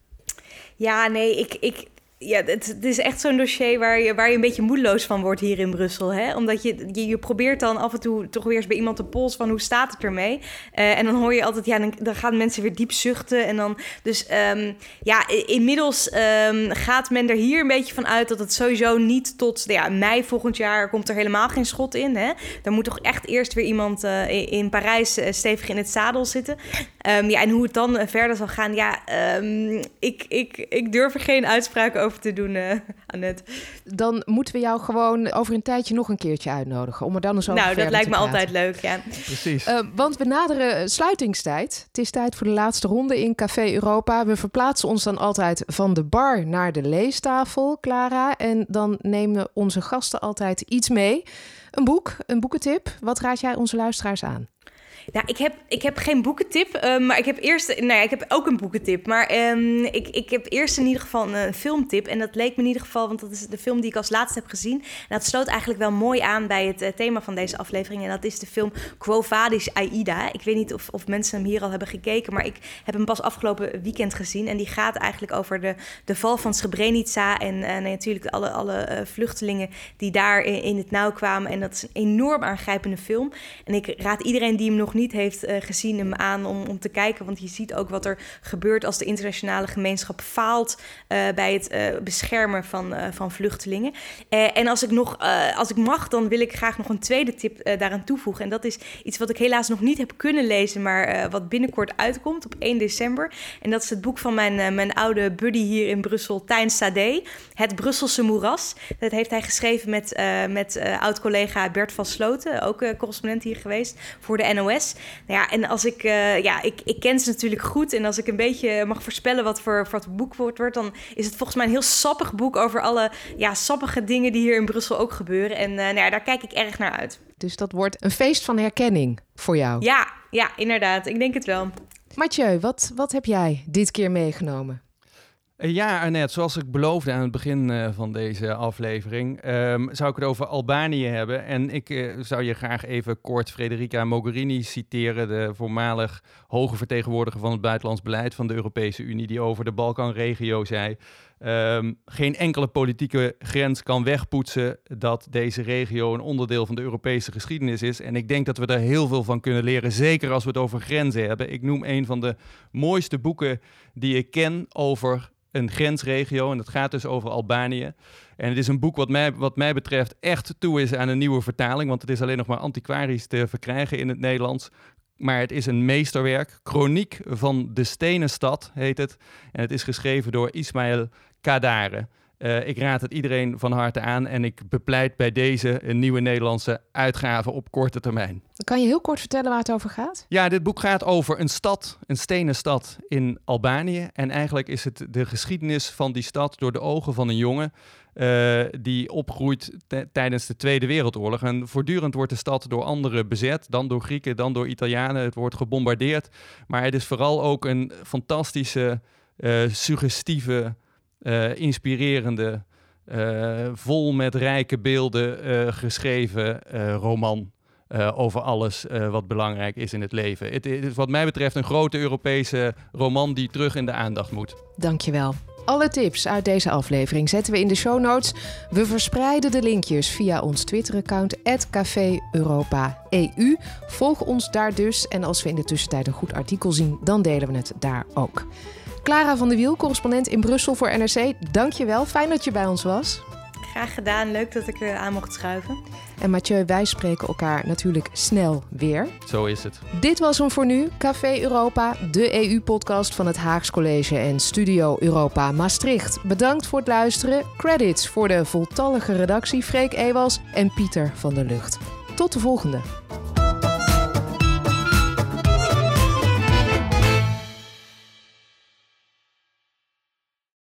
[SPEAKER 6] Ja, nee, ik... ik... Ja, het, het is echt zo'n dossier waar je, waar je een beetje moedeloos van wordt hier in Brussel. Hè? Omdat je, je, je probeert dan af en toe toch weer eens bij iemand te polsen van hoe staat het ermee? Uh, en dan hoor je altijd, ja, dan, dan gaan mensen weer diep zuchten. En dan, dus um, ja, inmiddels um, gaat men er hier een beetje van uit dat het sowieso niet tot ja, mei volgend jaar komt er helemaal geen schot in. Hè? Dan moet toch echt eerst weer iemand uh, in Parijs uh, stevig in het zadel zitten. Um, ja, en hoe het dan uh, verder zal gaan, ja, um, ik, ik, ik durf er geen uitspraak over te doen, uh, Annette.
[SPEAKER 11] Dan moeten we jou gewoon over een tijdje nog een keertje uitnodigen om er dan eens over
[SPEAKER 6] nou,
[SPEAKER 11] verder
[SPEAKER 6] dat lijkt
[SPEAKER 11] te
[SPEAKER 6] me
[SPEAKER 11] praten.
[SPEAKER 6] altijd leuk, ja.
[SPEAKER 12] Precies.
[SPEAKER 11] Uh, want we naderen sluitingstijd. Het is tijd voor de laatste ronde in Café Europa. We verplaatsen ons dan altijd van de bar naar de leestafel, Clara. En dan nemen onze gasten altijd iets mee. Een boek, een boekentip. Wat raad jij onze luisteraars aan?
[SPEAKER 6] Nou, ik heb, ik heb geen boekentip, uh, maar ik heb eerst... Nou ja, ik heb ook een boekentip. Maar um, ik, ik heb eerst in ieder geval een, een filmtip. En dat leek me in ieder geval, want dat is de film die ik als laatste heb gezien. En dat sloot eigenlijk wel mooi aan bij het uh, thema van deze aflevering. En dat is de film Quo Vadis Aida. Ik weet niet of, of mensen hem hier al hebben gekeken, maar ik heb hem pas afgelopen weekend gezien. En die gaat eigenlijk over de, de val van Srebrenica. En uh, nee, natuurlijk alle, alle uh, vluchtelingen die daar in, in het nauw kwamen. En dat is een enorm aangrijpende film. En ik raad iedereen die hem nog niet heeft uh, gezien hem aan om, om te kijken. Want je ziet ook wat er gebeurt als de internationale gemeenschap faalt uh, bij het uh, beschermen van, uh, van vluchtelingen. Uh, en als ik, nog, uh, als ik mag, dan wil ik graag nog een tweede tip uh, daaraan toevoegen. En dat is iets wat ik helaas nog niet heb kunnen lezen, maar uh, wat binnenkort uitkomt op één december. En dat is het boek van mijn, uh, mijn oude buddy hier in Brussel, Tijn Sade. Het Brusselse moeras. Dat heeft hij geschreven met, uh, met uh, oud-collega Bert van Sloten, ook uh, correspondent hier geweest voor de N O S. Nou ja, en als ik, uh, ja, ik, ik ken ze natuurlijk goed. En als ik een beetje mag voorspellen wat voor, voor het boek wordt, dan is het volgens mij een heel sappig boek over alle ja, sappige dingen die hier in Brussel ook gebeuren. En uh, nou ja, daar kijk ik erg naar uit.
[SPEAKER 11] Dus dat wordt een feest van herkenning voor jou.
[SPEAKER 6] Ja, ja, inderdaad. Ik denk het wel.
[SPEAKER 11] Mathieu, wat, wat heb jij dit keer meegenomen?
[SPEAKER 12] Ja, Annette, zoals ik beloofde aan het begin uh, van deze aflevering, um, zou ik het over Albanië hebben. En ik uh, zou je graag even kort Federica Mogherini citeren, de voormalig hoge vertegenwoordiger van het buitenlands beleid van de Europese Unie, die over de Balkanregio zei: Um, geen enkele politieke grens kan wegpoetsen dat deze regio een onderdeel van de Europese geschiedenis is. En ik denk dat we daar heel veel van kunnen leren, zeker als we het over grenzen hebben. Ik noem een van de mooiste boeken die ik ken over een grensregio. En dat gaat dus over Albanië. En het is een boek wat mij, wat mij betreft echt toe is aan een nieuwe vertaling, want het is alleen nog maar antiquarisch te verkrijgen in het Nederlands. Maar het is een meesterwerk. Chroniek van de Stenen Stad heet het. En het is geschreven door Ismail Kadare. Uh, ik raad het iedereen van harte aan en ik bepleit bij deze een nieuwe Nederlandse uitgave op korte termijn.
[SPEAKER 11] Kan je heel kort vertellen waar het over gaat?
[SPEAKER 12] Ja, dit boek gaat over een stad, een stenen stad in Albanië. En eigenlijk is het de geschiedenis van die stad door de ogen van een jongen uh, die opgroeit t- tijdens de Tweede Wereldoorlog. En voortdurend wordt de stad door anderen bezet, dan door Grieken, dan door Italianen. Het wordt gebombardeerd, maar het is vooral ook een fantastische, uh, suggestieve, Uh, inspirerende, uh, vol met rijke beelden uh, geschreven uh, roman uh, over alles uh, wat belangrijk is in het leven. Het is wat mij betreft een grote Europese roman die terug in de aandacht moet.
[SPEAKER 11] Dankjewel. Alle tips uit deze aflevering zetten we in de show notes. We verspreiden de linkjes via ons Twitter-account at Café Europa E U. Volg ons daar dus en als we in de tussentijd een goed artikel zien, dan delen we het daar ook. Clara van der Wiel, correspondent in Brussel voor N R C. Dank je wel. Fijn dat je bij ons was.
[SPEAKER 6] Graag gedaan. Leuk dat ik er aan mocht schuiven.
[SPEAKER 11] En Mathieu, wij spreken elkaar natuurlijk snel weer.
[SPEAKER 12] Zo is het.
[SPEAKER 11] Dit was hem voor nu. Café Europa, de E U-podcast van het Haags College en Studio Europa Maastricht. Bedankt voor het luisteren. Credits voor de voltallige redactie Freek Ewals en Pieter van der Lucht. Tot de volgende.